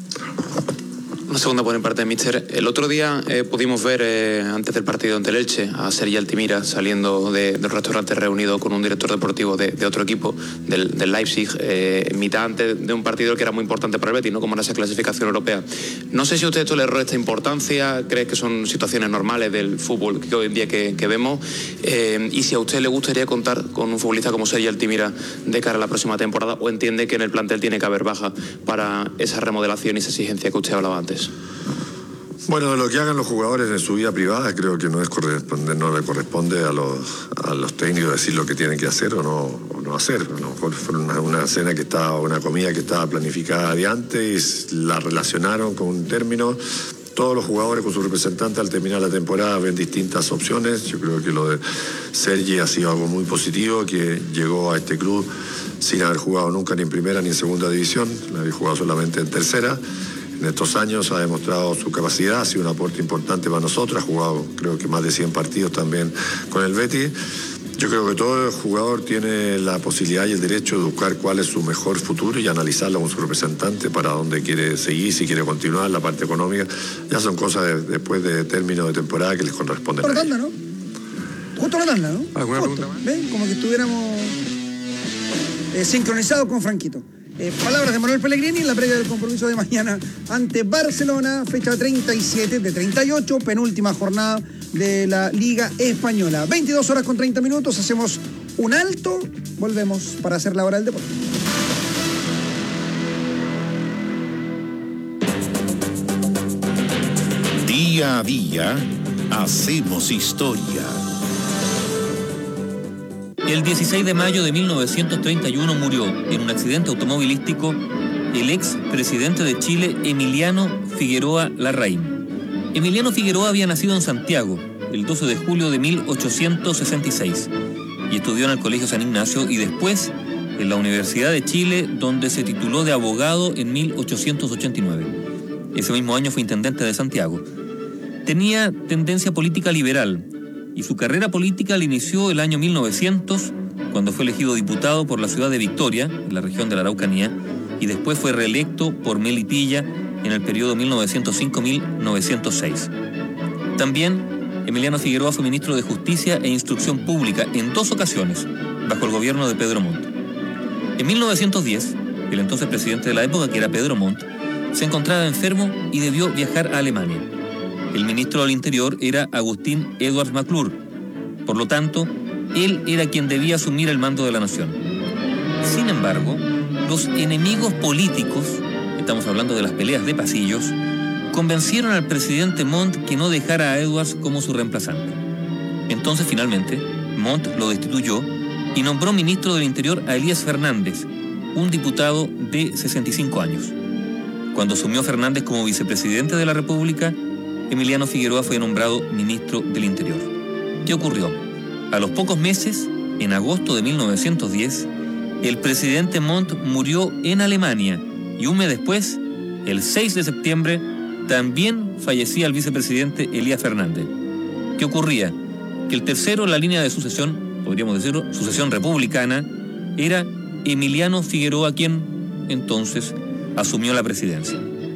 Una segunda por parte de Mister. El otro día eh, pudimos ver, eh, antes del partido ante el Elche, a Sergi Altimira saliendo de, del restaurante reunido con un director deportivo de, de otro equipo, del, del Leipzig, eh, en mitad antes de un partido que era muy importante para el Betis, ¿no? Como era esa clasificación europea. No sé si a usted esto le resta importancia, cree que son situaciones normales del fútbol que hoy en día que, que vemos, eh, y si a usted le gustaría contar con un futbolista como Sergi Altimira de cara a la próxima temporada, o entiende que en el plantel tiene que haber baja para esa remodelación y esa exigencia que usted hablaba antes. Bueno, lo que hagan los jugadores en su vida privada creo que no es corresponde, no le corresponde a los, a los técnicos decir lo que tienen que hacer o no, o no hacer. A lo mejor fue una, una cena que estaba, una comida que estaba planificada de antes y la relacionaron con un término. Todos los jugadores con su representante al terminar la temporada ven distintas opciones. Yo creo que lo de Sergi ha sido algo muy positivo, que llegó a este club sin haber jugado nunca ni en primera ni en segunda división, había jugado solamente en tercera. en estos años ha demostrado su capacidad, ha sido un aporte importante para nosotros, ha jugado creo que más de cien partidos también con el Betis. Yo creo que todo jugador tiene la posibilidad y el derecho de buscar cuál es su mejor futuro y analizarlo con su representante para dónde quiere seguir, si quiere continuar, la parte económica. Ya son cosas de, después de término de temporada que les corresponden. Por la tanda, ¿no? Justo la tanda, ¿no? ¿Alguna Justo. pregunta más? ¿Ven? Como que estuviéramos eh, sincronizados con Franquito. Eh, palabras de Manuel Pellegrini en la previa del compromiso de mañana ante Barcelona, fecha treinta y siete de treinta y ocho, penúltima jornada de la Liga Española. veintidós horas con treinta minutos, hacemos un alto, volvemos para hacer la hora del deporte. Día a día, hacemos historia. El dieciséis de mayo de mil novecientos treinta y uno murió en un accidente automovilístico el ex presidente de Chile, Emiliano Figueroa Larraín. Emiliano Figueroa había nacido en Santiago el doce de julio de mil ochocientos sesenta y seis y estudió en el Colegio San Ignacio y después en la Universidad de Chile, donde se tituló de abogado en mil ochocientos ochenta y nueve. Ese mismo año fue intendente de Santiago. Tenía tendencia política liberal y su carrera política la inició el año mil novecientos, cuando fue elegido diputado por la ciudad de Victoria, en la región de la Araucanía, y después fue reelecto por Melipilla en el periodo mil novecientos cinco a mil novecientos seis. También Emiliano Figueroa fue ministro de Justicia e Instrucción Pública en dos ocasiones, bajo el gobierno de Pedro Montt. En mil novecientos diez, el entonces presidente de la época, que era Pedro Montt, se encontraba enfermo y debió viajar a Alemania. El ministro del Interior era Agustín Edwards McClure. Por lo tanto, él era quien debía asumir el mando de la nación. Sin embargo, los enemigos políticos, estamos hablando de las peleas de pasillos, convencieron al presidente Montt que no dejara a Edwards como su reemplazante. Entonces, finalmente, Montt lo destituyó y nombró ministro del Interior a Elías Fernández, un diputado de sesenta y cinco años. Cuando asumió Fernández como vicepresidente de la República, Emiliano Figueroa fue nombrado ministro del Interior. ¿Qué ocurrió? A los pocos meses, en agosto de mil novecientos diez, el presidente Montt murió en Alemania y un mes después, el seis de septiembre, también fallecía el vicepresidente Elías Fernández. ¿Qué ocurría? Que el tercero en la línea de sucesión, podríamos decirlo, sucesión republicana, era Emiliano Figueroa, quien entonces asumió la presidencia.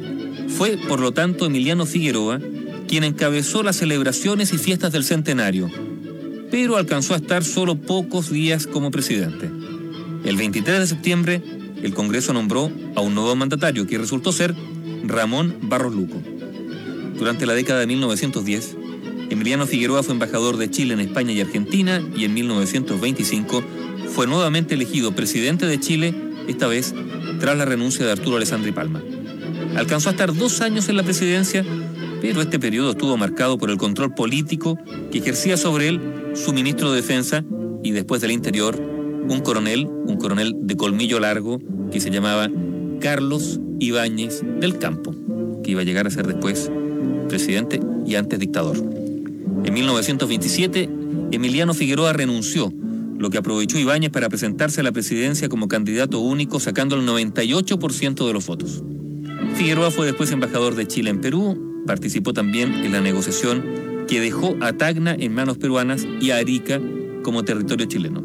Fue, por lo tanto, Emiliano Figueroa quien encabezó las celebraciones y fiestas del centenario, pero alcanzó a estar solo pocos días como presidente. El veintitrés de septiembre, el Congreso nombró a un nuevo mandatario, que resultó ser Ramón Barros Luco. Durante la década de mil novecientos diez, Emiliano Figueroa fue embajador de Chile en España y Argentina, y en mil novecientos veinticinco fue nuevamente elegido presidente de Chile, esta vez tras la renuncia de Arturo Alessandri Palma. Alcanzó a estar dos años en la presidencia, pero este periodo estuvo marcado por el control político que ejercía sobre él su ministro de Defensa y después del Interior, un coronel, un coronel de colmillo largo que se llamaba Carlos Ibáñez del Campo, que iba a llegar a ser después presidente y antes dictador. En mil novecientos veintisiete, Emiliano Figueroa renunció, lo que aprovechó Ibáñez para presentarse a la presidencia como candidato único, sacando el noventa y ocho por ciento de los votos. Figueroa fue después embajador de Chile en Perú, participó también en la negociación que dejó a Tacna en manos peruanas y a Arica como territorio chileno.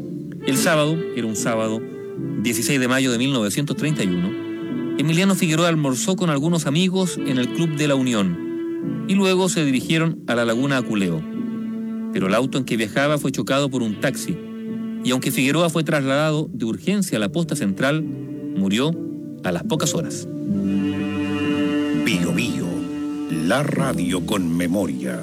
El sábado, era un sábado, dieciséis de mayo de mil novecientos treinta y uno, Emiliano Figueroa almorzó con algunos amigos en el Club de la Unión y luego se dirigieron a la Laguna Aculeo. Pero el auto en que viajaba fue chocado por un taxi y aunque Figueroa fue trasladado de urgencia a la posta central, murió a las pocas horas. Bio Bio, la radio con memoria.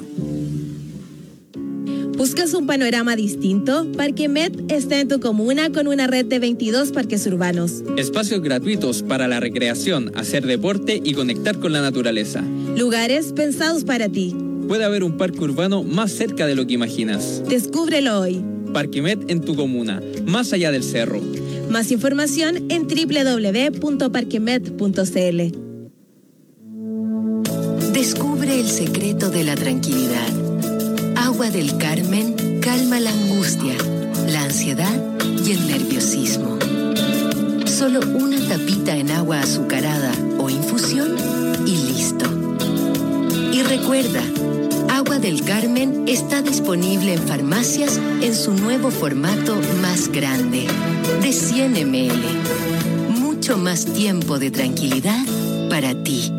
¿Buscas un panorama distinto? Parquemet está en tu comuna con una red de veintidós parques urbanos. Espacios gratuitos para la recreación, hacer deporte y conectar con la naturaleza. Lugares pensados para ti. Puede haber un parque urbano más cerca de lo que imaginas. Descúbrelo hoy. Parquemet en tu comuna, más allá del cerro. Más información en doble u doble u doble u punto parquemet punto c l. Descubre el secreto de la tranquilidad. Agua del Carmen calma la angustia, la ansiedad y el nerviosismo. Solo una tapita en agua azucarada o infusión y listo. Y recuerda, Agua del Carmen está disponible en farmacias en su nuevo formato más grande, de cien mililitros. Mucho más tiempo de tranquilidad para ti.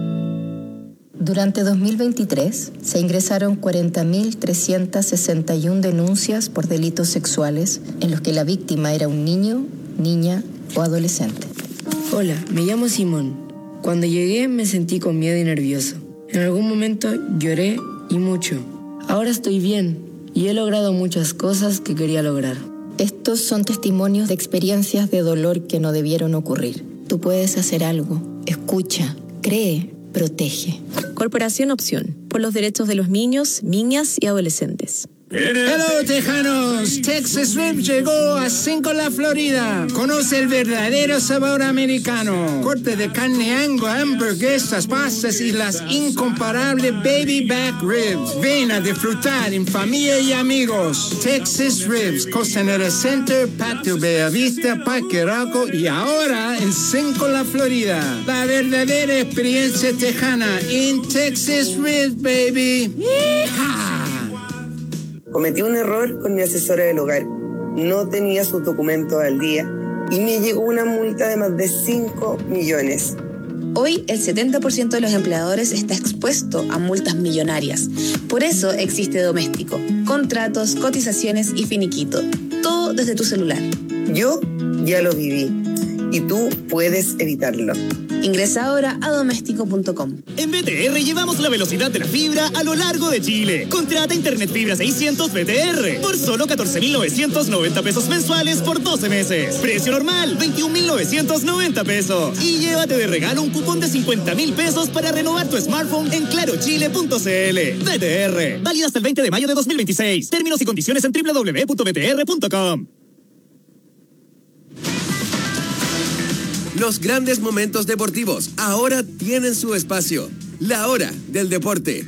Durante dos mil veintitrés se ingresaron cuarenta mil trescientas sesenta y una denuncias por delitos sexuales en los que la víctima era un niño, niña o adolescente. Hola, me llamo Simón. Cuando llegué me sentí con miedo y nervioso. En algún momento lloré y mucho. Ahora estoy bien y he logrado muchas cosas que quería lograr. Estos son testimonios de experiencias de dolor que no debieron ocurrir. Tú puedes hacer algo. Escucha, cree, protege. Corporación Opción, por los derechos de los niños, niñas y adolescentes. Hello, tejanos. Texas Rib llegó a Cinco La Florida. Conoce el verdadero sabor americano. Corte de carne Angus, hamburguesas, pastas y las incomparables baby back ribs. Ven a disfrutar en familia y amigos. Texas Ribs, Costanera Center, Patio Bellavista, Parque Arauco y ahora en Cinco La Florida. La verdadera experiencia tejana en Texas Ribs, baby. ¡Yeehaw! Cometí un error con mi asesora del hogar. No tenía sus documentos al día y me llegó una multa de más de cinco millones. Hoy el setenta por ciento de los empleadores está expuesto a multas millonarias. Por eso existe Doméstico. Contratos, cotizaciones y finiquito. Todo desde tu celular. Yo ya lo viví y tú puedes evitarlo. Ingresa ahora a doméstico punto com. En B T R llevamos la velocidad de la fibra a lo largo de Chile. Contrata Internet Fibra seiscientos B T R por solo catorce mil novecientos noventa pesos mensuales por doce meses. Precio normal, veintiún mil novecientos noventa pesos. Y llévate de regalo un cupón de cincuenta mil pesos para renovar tu smartphone en claro chile punto c l. B T R, válida hasta el veinte de mayo de dos mil veintiséis. Términos y condiciones en doble u doble u doble u punto b t r punto com. Los grandes momentos deportivos ahora tienen su espacio. La hora del deporte.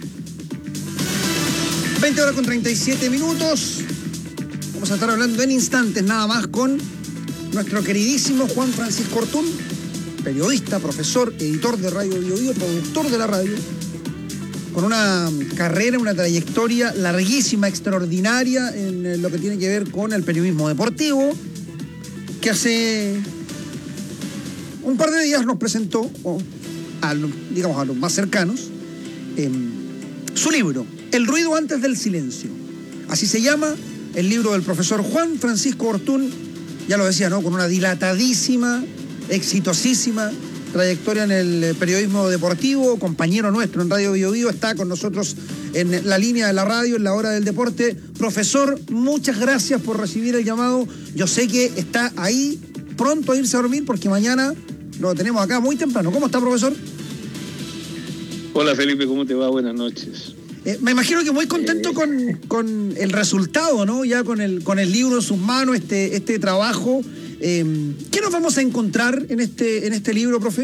veinte horas con treinta y siete minutos. Vamos a estar hablando en instantes nada más con nuestro queridísimo Juan Francisco Ortún, periodista, profesor, editor de Radio Bio Bio, productor de la radio, con una carrera, una trayectoria larguísima, extraordinaria en lo que tiene que ver con el periodismo deportivo, que hace un par de días nos presentó, o a, digamos a los más cercanos, eh, su libro, El ruido antes del silencio. Así se llama el libro del profesor Juan Francisco Ortún, ya lo decía, ¿no? Con una dilatadísima, exitosísima trayectoria en el periodismo deportivo, compañero nuestro en Radio Bio Bio, está con nosotros en la línea de la radio, en la hora del deporte. Profesor, muchas gracias por recibir el llamado. Yo sé que está ahí pronto a irse a dormir porque mañana lo tenemos acá muy temprano. ¿Cómo está, profesor? Hola, Felipe, ¿cómo te va? Buenas noches. Eh, me imagino que muy contento eh... con, con el resultado, ¿no? Ya con el, con el libro en sus manos, este, este trabajo. Eh, ¿Qué nos vamos a encontrar en este, en este libro, profe?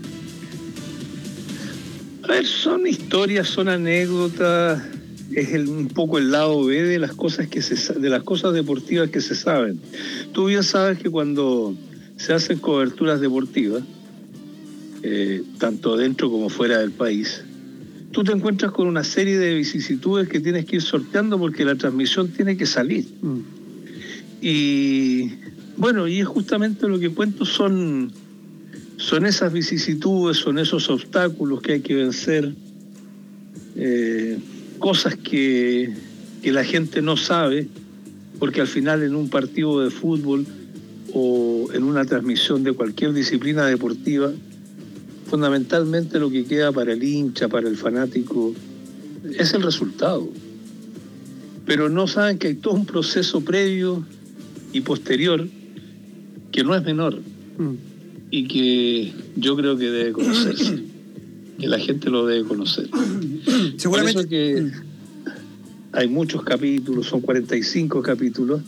A ver, son historias, son anécdotas, es el, un poco el lado B de las cosas que se, de las cosas deportivas que se saben. Tú bien sabes que cuando se hacen coberturas deportivas, eh, tanto dentro como fuera del país, tú te encuentras con una serie de vicisitudes que tienes que ir sorteando porque la transmisión tiene que salir. Mm. Y bueno, y es justamente lo que cuento, son, son esas vicisitudes, son esos obstáculos que hay que vencer, eh, cosas que, que la gente no sabe, porque al final en un partido de fútbol o en una transmisión de cualquier disciplina deportiva, fundamentalmente lo que queda para el hincha, para el fanático, es el resultado. Pero no saben que hay todo un proceso previo y posterior que no es menor mm. y que yo creo que debe conocerse, que la gente lo debe conocer. Seguramente. Por eso que hay muchos capítulos, son cuarenta y cinco capítulos,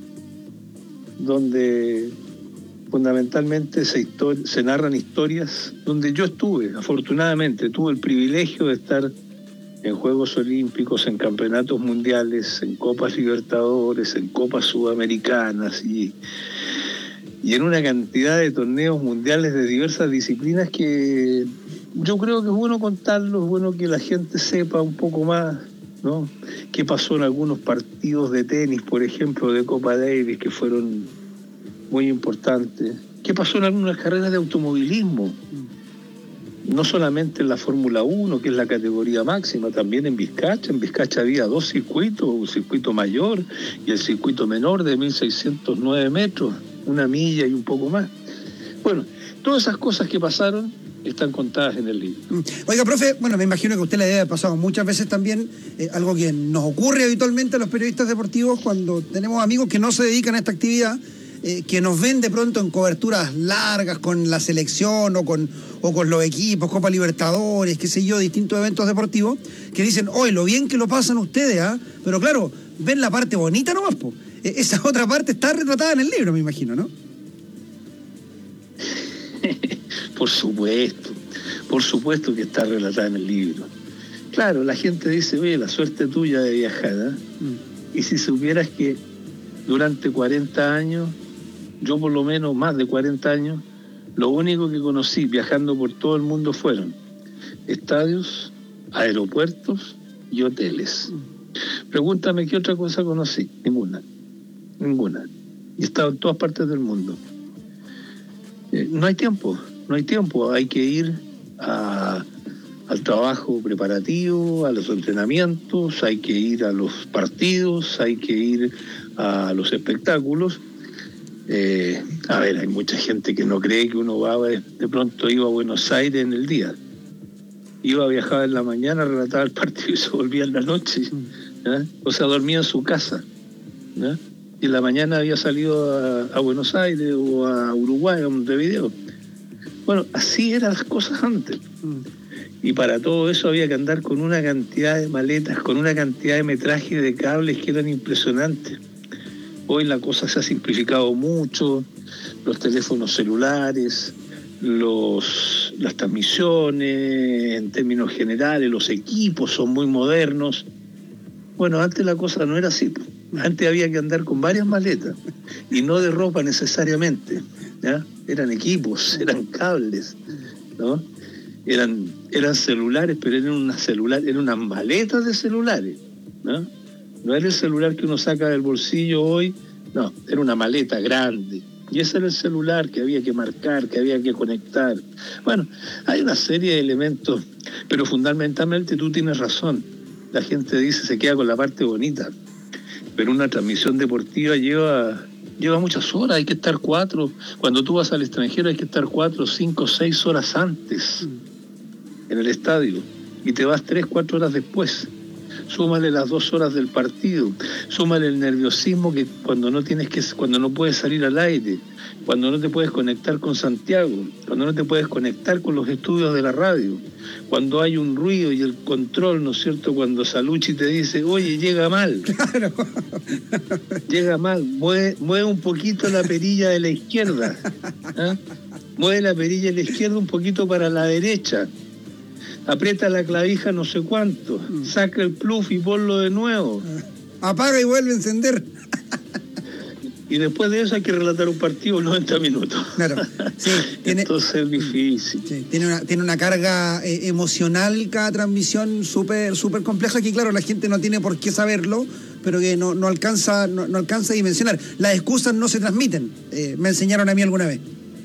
donde fundamentalmente se, histori- se narran historias donde yo estuve, afortunadamente, tuve el privilegio de estar en Juegos Olímpicos, en Campeonatos Mundiales, en Copas Libertadores, en Copas Sudamericanas, y, y en una cantidad de torneos mundiales de diversas disciplinas que yo creo que es bueno contarlo, es bueno que la gente sepa un poco más, ¿no? Qué pasó en algunos partidos de tenis, por ejemplo, de Copa Davis, que fueron muy importantes. ¿Qué pasó en algunas carreras de automovilismo? No solamente en la Fórmula uno, que es la categoría máxima, también en Vizcacha. En Vizcacha había dos circuitos, un circuito mayor y el circuito menor de mil seiscientos nueve metros, una milla y un poco más. Bueno, todas esas cosas que pasaron están contadas en el libro. Oiga, profe, bueno, me imagino que a usted le debe haber pasado muchas veces también, eh, algo que nos ocurre habitualmente a los periodistas deportivos cuando tenemos amigos que no se dedican a esta actividad, eh, que nos ven de pronto en coberturas largas con la selección o con, o con los equipos, Copa Libertadores, qué sé yo, distintos eventos deportivos, que dicen, oye, lo bien que lo pasan ustedes, ¿ah? Pero claro, ven la parte bonita nomás, po. Eh, esa otra parte está retratada en el libro, me imagino, ¿no? Por supuesto, por supuesto que está relatada en el libro. Claro, la gente dice, oye, la suerte tuya de viajar, ¿eh? Mm. Y si supieras que durante cuarenta años, yo por lo menos más de cuarenta años, lo único que conocí viajando por todo el mundo fueron estadios, aeropuertos y hoteles. Mm. Pregúntame qué otra cosa conocí. Ninguna, ninguna. Y he estado en todas partes del mundo. Eh, no hay tiempo. No hay tiempo, hay que ir a, al trabajo preparativo, a los entrenamientos, hay que ir a los partidos, hay que ir a los espectáculos. Eh, a ver, hay mucha gente que no cree que uno va, de, de pronto iba a Buenos Aires en el día. Iba a viajar en la mañana, relataba el partido y se volvía en la noche. ¿Eh? O sea, dormía en su casa. ¿Eh? Y en la mañana había salido a, a Buenos Aires o a Uruguay, a Montevideo. Bueno, así eran las cosas antes. Y para todo eso había que andar con una cantidad de maletas, con una cantidad de metraje de cables que eran impresionantes. Hoy la cosa se ha simplificado mucho, los teléfonos celulares, los, las transmisiones, en términos generales, los equipos son muy modernos. Bueno, antes la cosa no era así. Antes había que andar con varias maletas, y no de ropa necesariamente, ¿ya? Eran equipos, eran cables, ¿no? Eran, eran celulares, pero eran unas celulares, eran unas maletas de celulares, ¿no? No era el celular que uno saca del bolsillo hoy, no, era una maleta grande. Y ese era el celular que había que marcar, que había que conectar. Bueno, hay una serie de elementos, pero fundamentalmente tú tienes razón. La gente dice, se queda con la parte bonita, pero una transmisión deportiva lleva... Lleva muchas horas, hay que estar cuatro. Cuando tú vas al extranjero hay que estar cuatro, cinco, seis horas antes en el estadio. Y te vas tres, cuatro horas después. Súmale las dos horas del partido. Súmale el nerviosismo que cuando no tienes que, cuando no puedes salir al aire, cuando no te puedes conectar con Santiago, cuando no te puedes conectar con los estudios de la radio, cuando hay un ruido y el control, ¿no es cierto? Cuando Salucci te dice, oye, llega mal. Claro. Llega mal, mueve, mueve un poquito la perilla de la izquierda. ¿Eh? Mueve la perilla de la izquierda un poquito para la derecha. Aprieta la clavija no sé cuánto. Saca el pluf y ponlo de nuevo. Apaga y vuelve a encender. Y después de eso hay que relatar un partido en noventa minutos. Claro. Sí, tiene, entonces es difícil. Sí, tiene, una, tiene una carga eh, emocional cada transmisión súper súper compleja que, claro, la gente no tiene por qué saberlo, pero que no, no, alcanza, no, no alcanza a dimensionar. Las excusas no se transmiten. Eh, me enseñaron a mí alguna vez.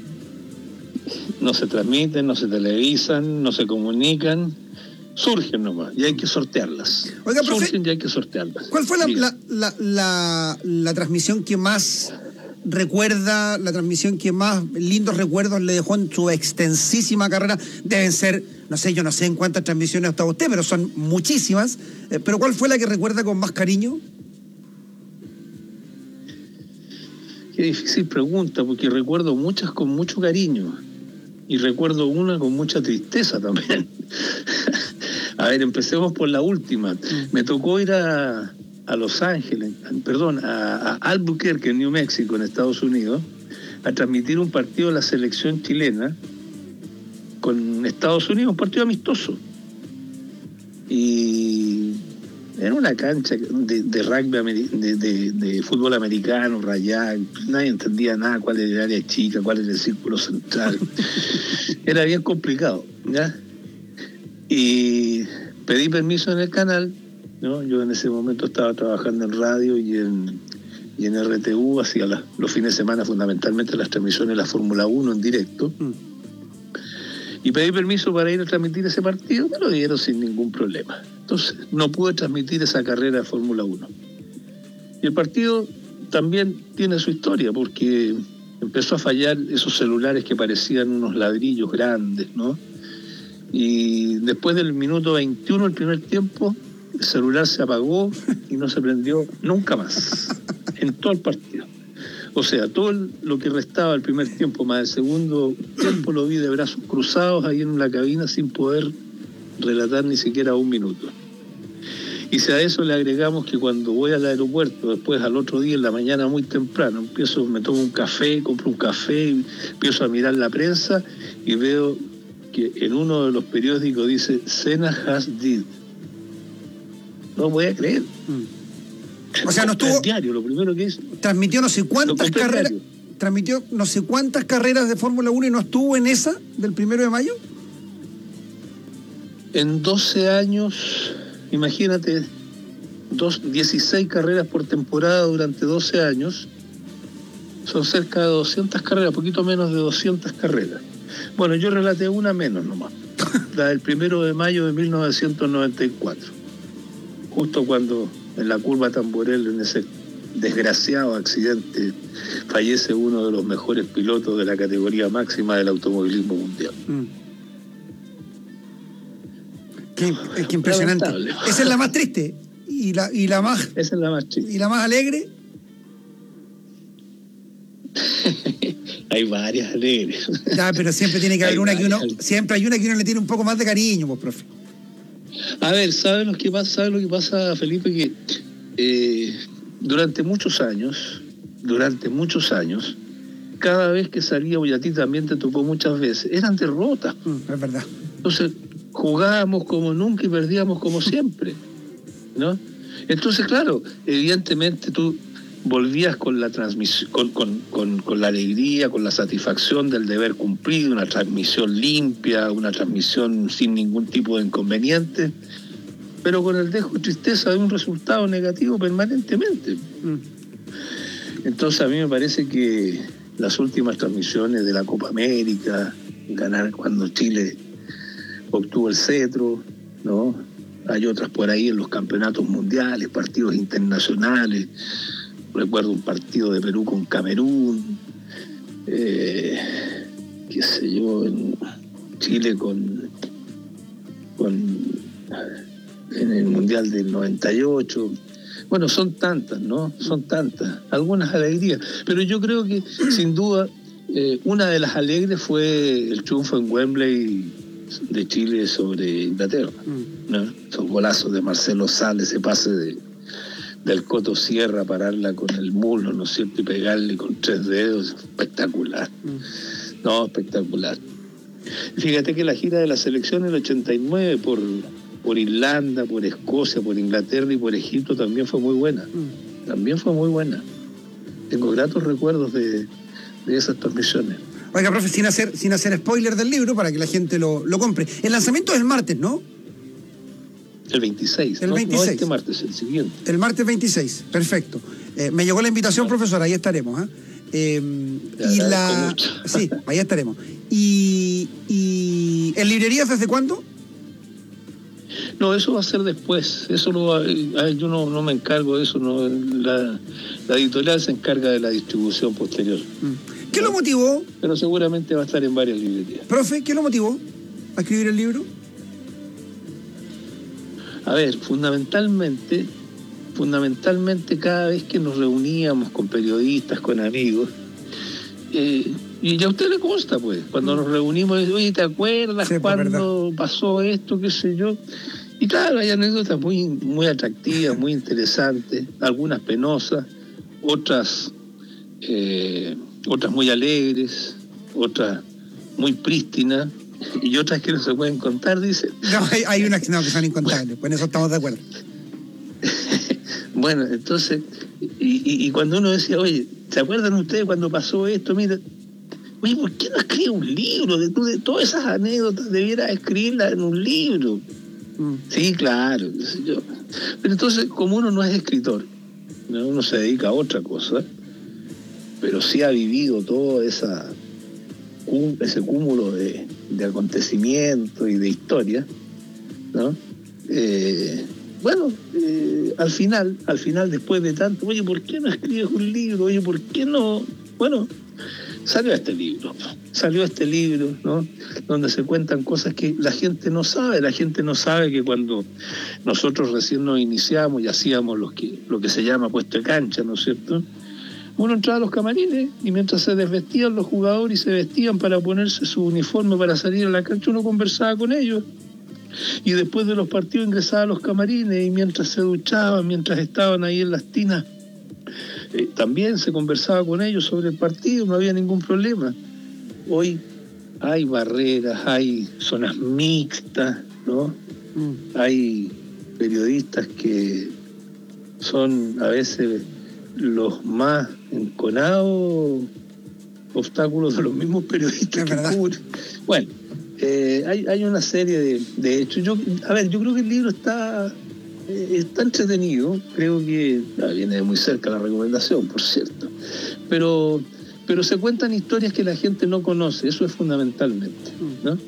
No se transmiten, no se televisan, no se comunican. Surgen nomás y hay que sortearlas. Oiga, profe, surgen y hay que sortearlas. ¿Cuál fue la, la, la, la, la transmisión que más recuerda, la transmisión que más lindos recuerdos le dejó en su extensísima carrera? Deben ser, no sé, yo no sé en cuántas transmisiones ha estado usted, pero son muchísimas. Eh, pero ¿cuál fue la que recuerda con más cariño? Qué difícil pregunta, porque recuerdo muchas con mucho cariño. Y recuerdo una con mucha tristeza también. A ver, empecemos por la última. Me tocó ir a, a Los Ángeles, perdón, a, a Albuquerque, en New Mexico, en Estados Unidos, a transmitir un partido de la selección chilena con Estados Unidos, un partido amistoso. Y era una cancha de, de rugby, de, de, de fútbol americano, rayada, nadie entendía nada, cuál era el área chica, cuál era el círculo central. Era bien complicado, ¿ya? Y pedí permiso en el canal, ¿no? Yo en ese momento estaba trabajando en radio y en, y en R T U, hacía la, los fines de semana fundamentalmente las transmisiones de la Fórmula uno en directo. Mm. Y pedí permiso para ir a transmitir ese partido, me lo dieron sin ningún problema. Entonces, no pude transmitir esa carrera de Fórmula uno. Y el partido también tiene su historia, porque empezó a fallar esos celulares que parecían unos ladrillos grandes, ¿no? Y después del minuto veintiuno, el primer tiempo, el celular se apagó y no se prendió nunca más, en todo el partido. O sea, todo lo que restaba el primer tiempo más el segundo tiempo lo vi de brazos cruzados ahí en la cabina sin poder relatar ni siquiera un minuto. Y si a eso le agregamos que cuando voy al aeropuerto, después al otro día en la mañana muy temprano, empiezo, me tomo un café, compro un café, empiezo a mirar la prensa y veo que en uno de los periódicos dice Senna has did. No voy a creer. Mm. O sea, no estuvo. Diario, lo primero que hizo. Transmitió no sé cuántas carreras. Transmitió no sé cuántas carreras de Fórmula uno y no estuvo en esa del primero de mayo. En doce años, imagínate, dos, dieciséis carreras por temporada durante doce años. Son cerca de doscientas carreras, poquito menos de doscientas carreras. Bueno, yo relaté una menos nomás. La del primero de mayo de mil novecientos noventa y cuatro. Justo cuando en la curva Tamborel, en ese desgraciado accidente, fallece uno de los mejores pilotos de la categoría máxima del automovilismo mundial. Mm. Qué, qué impresionante. Esa es la más triste. Y la, y la más. Esa es la más triste. ¿Y la más alegre? Hay varias alegres. Ya, pero siempre tiene que haber hay una varias. que uno. Siempre hay una que uno le tiene un poco más de cariño, pues, profe. A ver, ¿saben lo que pasa, ¿saben lo que pasa, Felipe? Que eh, durante muchos años, durante muchos años, cada vez que salía, y a ti también te tocó muchas veces, eran derrotas. Mm, es verdad. Entonces, jugábamos como nunca y perdíamos como siempre, ¿no? Entonces, claro, evidentemente tú volvías con la transmisión, con, con, con, con la alegría, con la satisfacción del deber cumplido, una transmisión limpia, una transmisión sin ningún tipo de inconveniente, pero con el dejo de tristeza de un resultado negativo permanentemente. Entonces a mí me parece que las últimas transmisiones de la Copa América, ganar cuando Chile obtuvo el cetro, ¿no? Hay otras por ahí en los campeonatos mundiales, partidos internacionales. Recuerdo un partido de Perú con Camerún, eh, qué sé yo, en Chile con, con en el Mundial del noventa y ocho. Bueno, son tantas, ¿no? Son tantas, algunas alegrías. Pero yo creo que, sin duda, eh, una de las alegres fue el triunfo en Wembley de Chile sobre Inglaterra, ¿no? Esos golazos de Marcelo Sales, ese pase de del Coto Sierra, pararla con el muslo, ¿no es cierto? Y pegarle con tres dedos, espectacular. Mm. No, espectacular. Fíjate que la gira de la selección en el ochenta y nueve por, por Irlanda, por Escocia, por Inglaterra y por Egipto también fue muy buena. Mm. También fue muy buena. Tengo gratos recuerdos de, de esas transmisiones. Oiga, profe, sin hacer, sin hacer spoiler del libro para que la gente lo, lo compre. El lanzamiento es el martes, ¿no? El veintiséis, el veintiséis. No, no este martes, el siguiente. El martes veintiséis, perfecto. Eh, me llegó la invitación, profesor, ahí estaremos. ¿eh? Eh, ya, y ya la... Sí, ahí estaremos. Y, y ¿en librerías desde cuándo? No, eso va a ser después. Eso no va, yo no, no me encargo de eso. No, la, la editorial se encarga de la distribución posterior. ¿Qué lo motivó? Pero seguramente va a estar en varias librerías. Profe, ¿qué lo motivó a escribir el libro? A ver, fundamentalmente, fundamentalmente cada vez que nos reuníamos con periodistas, con amigos, eh, y ya a usted le consta, pues, cuando nos reunimos, oye, ¿te acuerdas sí, cuando pasó esto, qué sé yo? Y claro, hay anécdotas muy, muy atractivas, muy interesantes, algunas penosas, otras, eh, otras muy alegres, otras muy prístinas, y otras que no se pueden contar, dice. No, hay, hay unas que, no, que son incontables, pues en eso estamos de acuerdo. Bueno, entonces, y, y, y cuando uno decía, oye, ¿se acuerdan ustedes cuando pasó esto? Mira, oye, ¿por qué no escribe un libro? De, de todas esas anécdotas debieras escribirlas en un libro. Mm. Sí, claro, qué sé yo. Pero entonces, como uno no es escritor, ¿no? Uno se dedica a otra cosa, pero sí ha vivido todo esa, ese cúmulo de, de acontecimientos y de historias, ¿no? Eh, bueno, eh, al final, al final, después de tanto, oye, ¿por qué no escribes un libro? Oye, ¿por qué no? Bueno, salió este libro, salió este libro, ¿no? Donde se cuentan cosas que la gente no sabe. La gente no sabe que cuando nosotros recién nos iniciamos y hacíamos lo que, lo que se llama puesto de cancha, ¿no es cierto? Uno entraba a los camarines y mientras se desvestían los jugadores y se vestían para ponerse su uniforme para salir a la cancha, uno conversaba con ellos. Y después de los partidos ingresaba a los camarines y mientras se duchaban, mientras estaban ahí en las tinas, eh, también se conversaba con ellos sobre el partido, no había ningún problema. Hoy hay barreras, hay zonas mixtas, ¿no? Mm. Hay periodistas que son a veces los más enconados obstáculos de los mismos periodistas que cubren. Bueno, eh, hay, hay una serie de, de hechos. Yo, a ver, yo creo que el libro está, eh, está entretenido. Creo que ah, viene muy cerca la recomendación, por cierto. Pero, pero se cuentan historias que la gente no conoce. Eso es fundamentalmente, ¿no?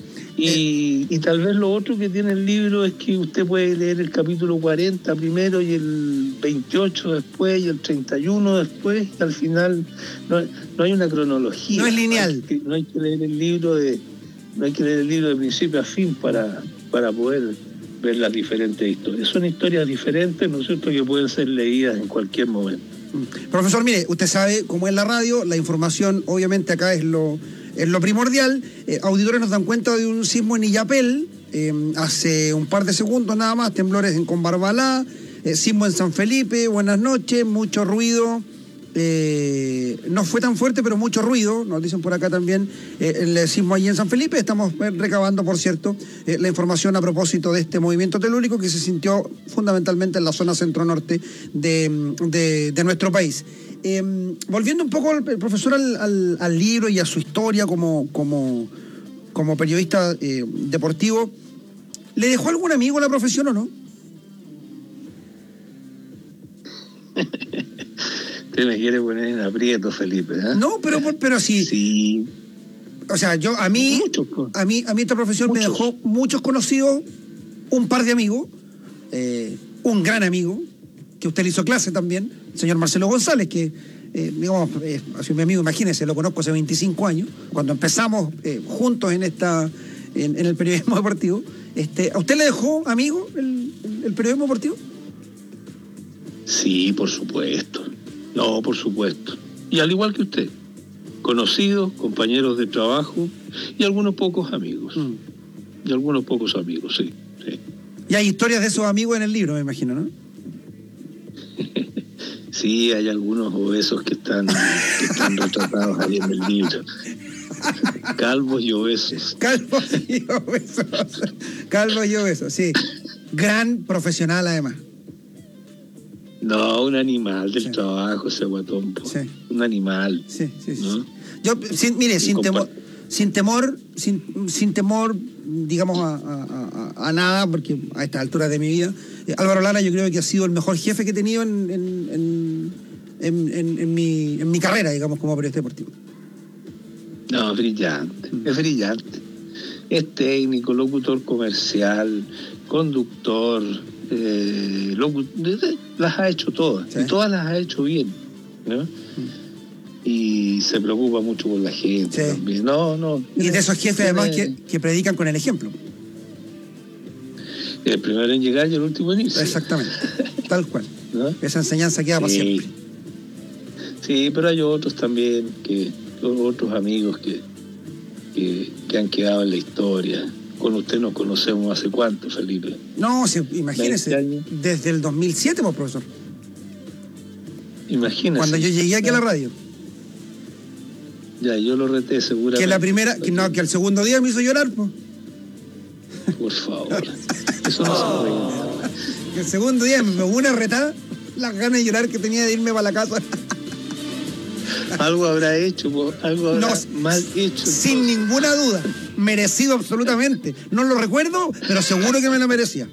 Y, y tal vez lo otro que tiene el libro es que usted puede leer el capítulo cuarenta primero y el veintiocho después y el treinta y uno después, y al final no, no hay una cronología. No es lineal. No hay, que, no hay que leer el libro de no hay que leer el libro de principio a fin para, para poder ver las diferentes historias. Son historias diferentes, ¿no es cierto?, que pueden ser leídas en cualquier momento. Profesor, mire, usted sabe cómo es la radio, la información obviamente acá es lo es lo primordial. Eh, auditores nos dan cuenta de un sismo en Illapel, eh, hace un par de segundos nada más, temblores en Combarbalá, eh, sismo en San Felipe, buenas noches, mucho ruido, eh, no fue tan fuerte, pero mucho ruido, nos dicen por acá también, eh, el sismo allí en San Felipe. Estamos recabando, por cierto, eh, la información a propósito de este movimiento telúrico que se sintió fundamentalmente en la zona centro-norte de, de, de nuestro país. Eh, volviendo un poco, el profesor, al, al, al libro y a su historia como, como, como periodista eh, deportivo, ¿le dejó algún amigo en la profesión o no? Usted me quiere poner en aprieto, Felipe, ¿eh? No, pero, pero sí. Sí. O sea, yo a mí, muchos, a mí, a mí esta profesión muchos. me dejó muchos conocidos, un par de amigos, eh, un gran amigo, que usted le hizo clase también, el señor Marcelo González, que, eh, digamos, eh, ha sido mi amigo, imagínese, lo conozco hace veinticinco años, cuando empezamos eh, juntos en esta en, en el periodismo deportivo. Este, ¿a usted le dejó, amigo, el, el, el periodismo deportivo? Sí, por supuesto. No, por supuesto. Y al igual que usted, conocidos, compañeros de trabajo y algunos pocos amigos. Mm. Y algunos pocos amigos, sí, sí. Y hay historias de esos amigos en el libro, me imagino, ¿no? Sí, hay algunos obesos que están, que están retratados ahí en el libro. Calvos y obesos. Calvos y obesos. Calvos y obesos, sí. Gran profesional, además. No, un animal del sí. trabajo, ese guatón. Sí. Un animal. Sí, sí, sí. ¿No? Yo, sin, mire, sin, sin temor, sin temor, sin, sin temor, digamos, a, a, a, a nada, porque a esta altura de mi vida, eh, Álvaro Lara yo creo que ha sido el mejor jefe que he tenido en, en, en, en, en, en, mi, en mi carrera, digamos, como periodista deportivo. No, brillante, es brillante. Es técnico, locutor comercial, conductor, eh, locu las ha hecho todas, ¿sí? Y todas las ha hecho bien, ¿no? Mm. Y se preocupa mucho por la gente, sí. También. No, no. Y de esos jefes, tiene, además, que, que predican con el ejemplo. El primero en llegar y el último en irse. Exactamente, tal cual. ¿No? Esa enseñanza queda sí. para siempre. Sí, pero hay otros también, que otros amigos que, que, que han quedado en la historia. Con usted nos conocemos hace cuánto, Felipe. No, sí, imagínese, desde el dos mil siete, pues, profesor. Imagínese. Cuando yo llegué aquí a la radio. Ya, yo lo reté seguramente. Que la primera, que no, que el segundo día me hizo llorar, pues. Por favor. Eso no se puede. Que el segundo día me hubo una retada. Las ganas de llorar que tenía de irme para la casa. Algo habrá hecho, po, algo habrá no, mal hecho. Sin entonces. Ninguna duda. Merecido absolutamente. No lo recuerdo, pero seguro que me lo merecía.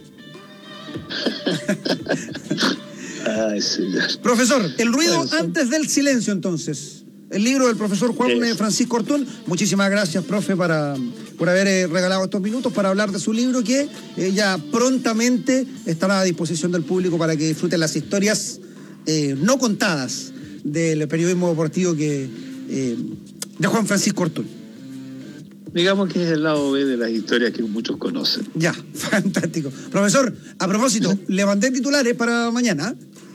Ay, señor. Profesor, el ruido bueno, antes del silencio, entonces. El libro del profesor Juan es. Francisco Ortún. Muchísimas gracias, profe, para, por haber eh, regalado estos minutos para hablar de su libro, que eh, ya prontamente estará a disposición del público para que disfruten las historias eh, no contadas del periodismo deportivo que eh, de Juan Francisco Ortún. Digamos que es el lado B de las historias que muchos conocen. Ya, fantástico. Profesor, a propósito, le mandé titulares para mañana.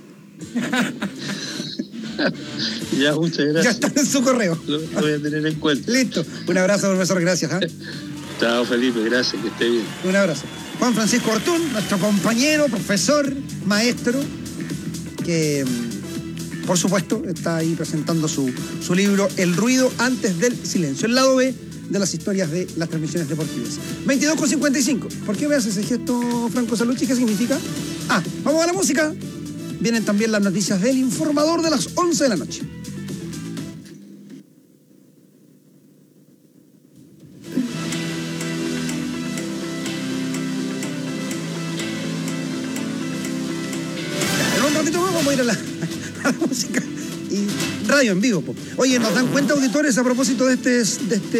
Ya, muchas gracias. Ya están en su correo. Lo voy a tener en cuenta. Listo. Un abrazo, profesor. Gracias. ¿eh? Chao, Felipe. Gracias. Que esté bien. Un abrazo. Juan Francisco Ortún, nuestro compañero, profesor, maestro, que, por supuesto, está ahí presentando su, su libro El ruido antes del silencio. El lado B de las historias de las transmisiones deportivas. veintidós con cincuenta y cinco. ¿Por qué veas ese gesto, Franco Salucci? ¿Qué significa? Ah, vamos a la música. Vienen también las noticias del informador de las once de la noche. En un ratito más vamos a ir a la, a la música y radio en vivo. Po. Oye, nos dan cuenta, auditores, a propósito de este de este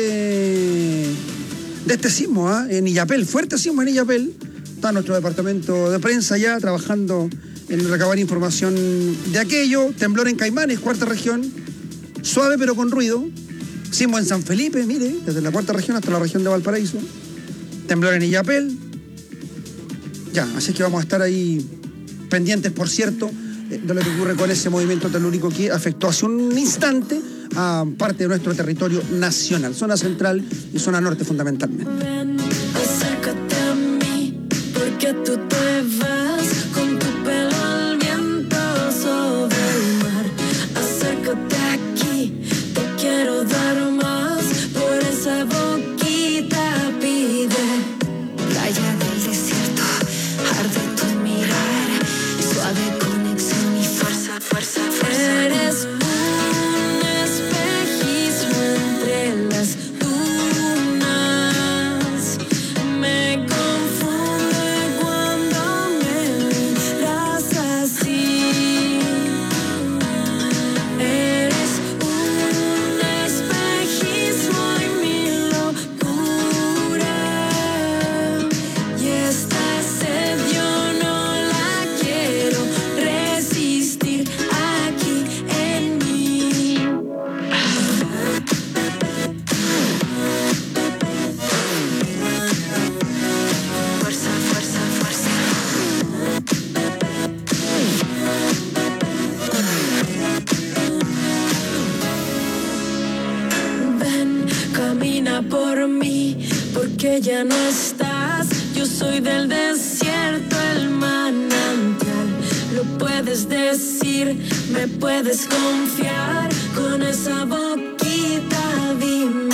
de este sismo, ¿eh? En Illapel, fuerte sismo en Illapel. Está nuestro departamento de prensa ya trabajando en recabar información de aquello. Temblor en Caimanes, cuarta región, suave pero con ruido. Sismo en San Felipe, mire, desde la cuarta región hasta la región de Valparaíso. Temblor en Illapel. Ya, así que vamos a estar ahí pendientes, por cierto, de lo que ocurre con ese movimiento telúrico que afectó hace un instante a parte de nuestro territorio nacional, zona central y zona norte fundamentalmente. Ven, acércate a mí, porque tú te vas con tu pelo al viento sobre el mar. Acércate aquí, te quiero dar más, por esa boquita pide. Playa del desierto, arde tu mirar, suave conexión y fuerza, fuerza, fuerza. Eres un espejismo entre las dunas. Me confunde cuando me miras así. Eres un espejismo y mi locura. Y esta sed yo no la quiero resistir aquí en mí. Fuerza, fuerza, fuerza. Ven, camina por mí, porque ya no estás. Yo soy del desierto, el manantial. Lo puedes decir, me puedes confiar. Con esa boquita dime.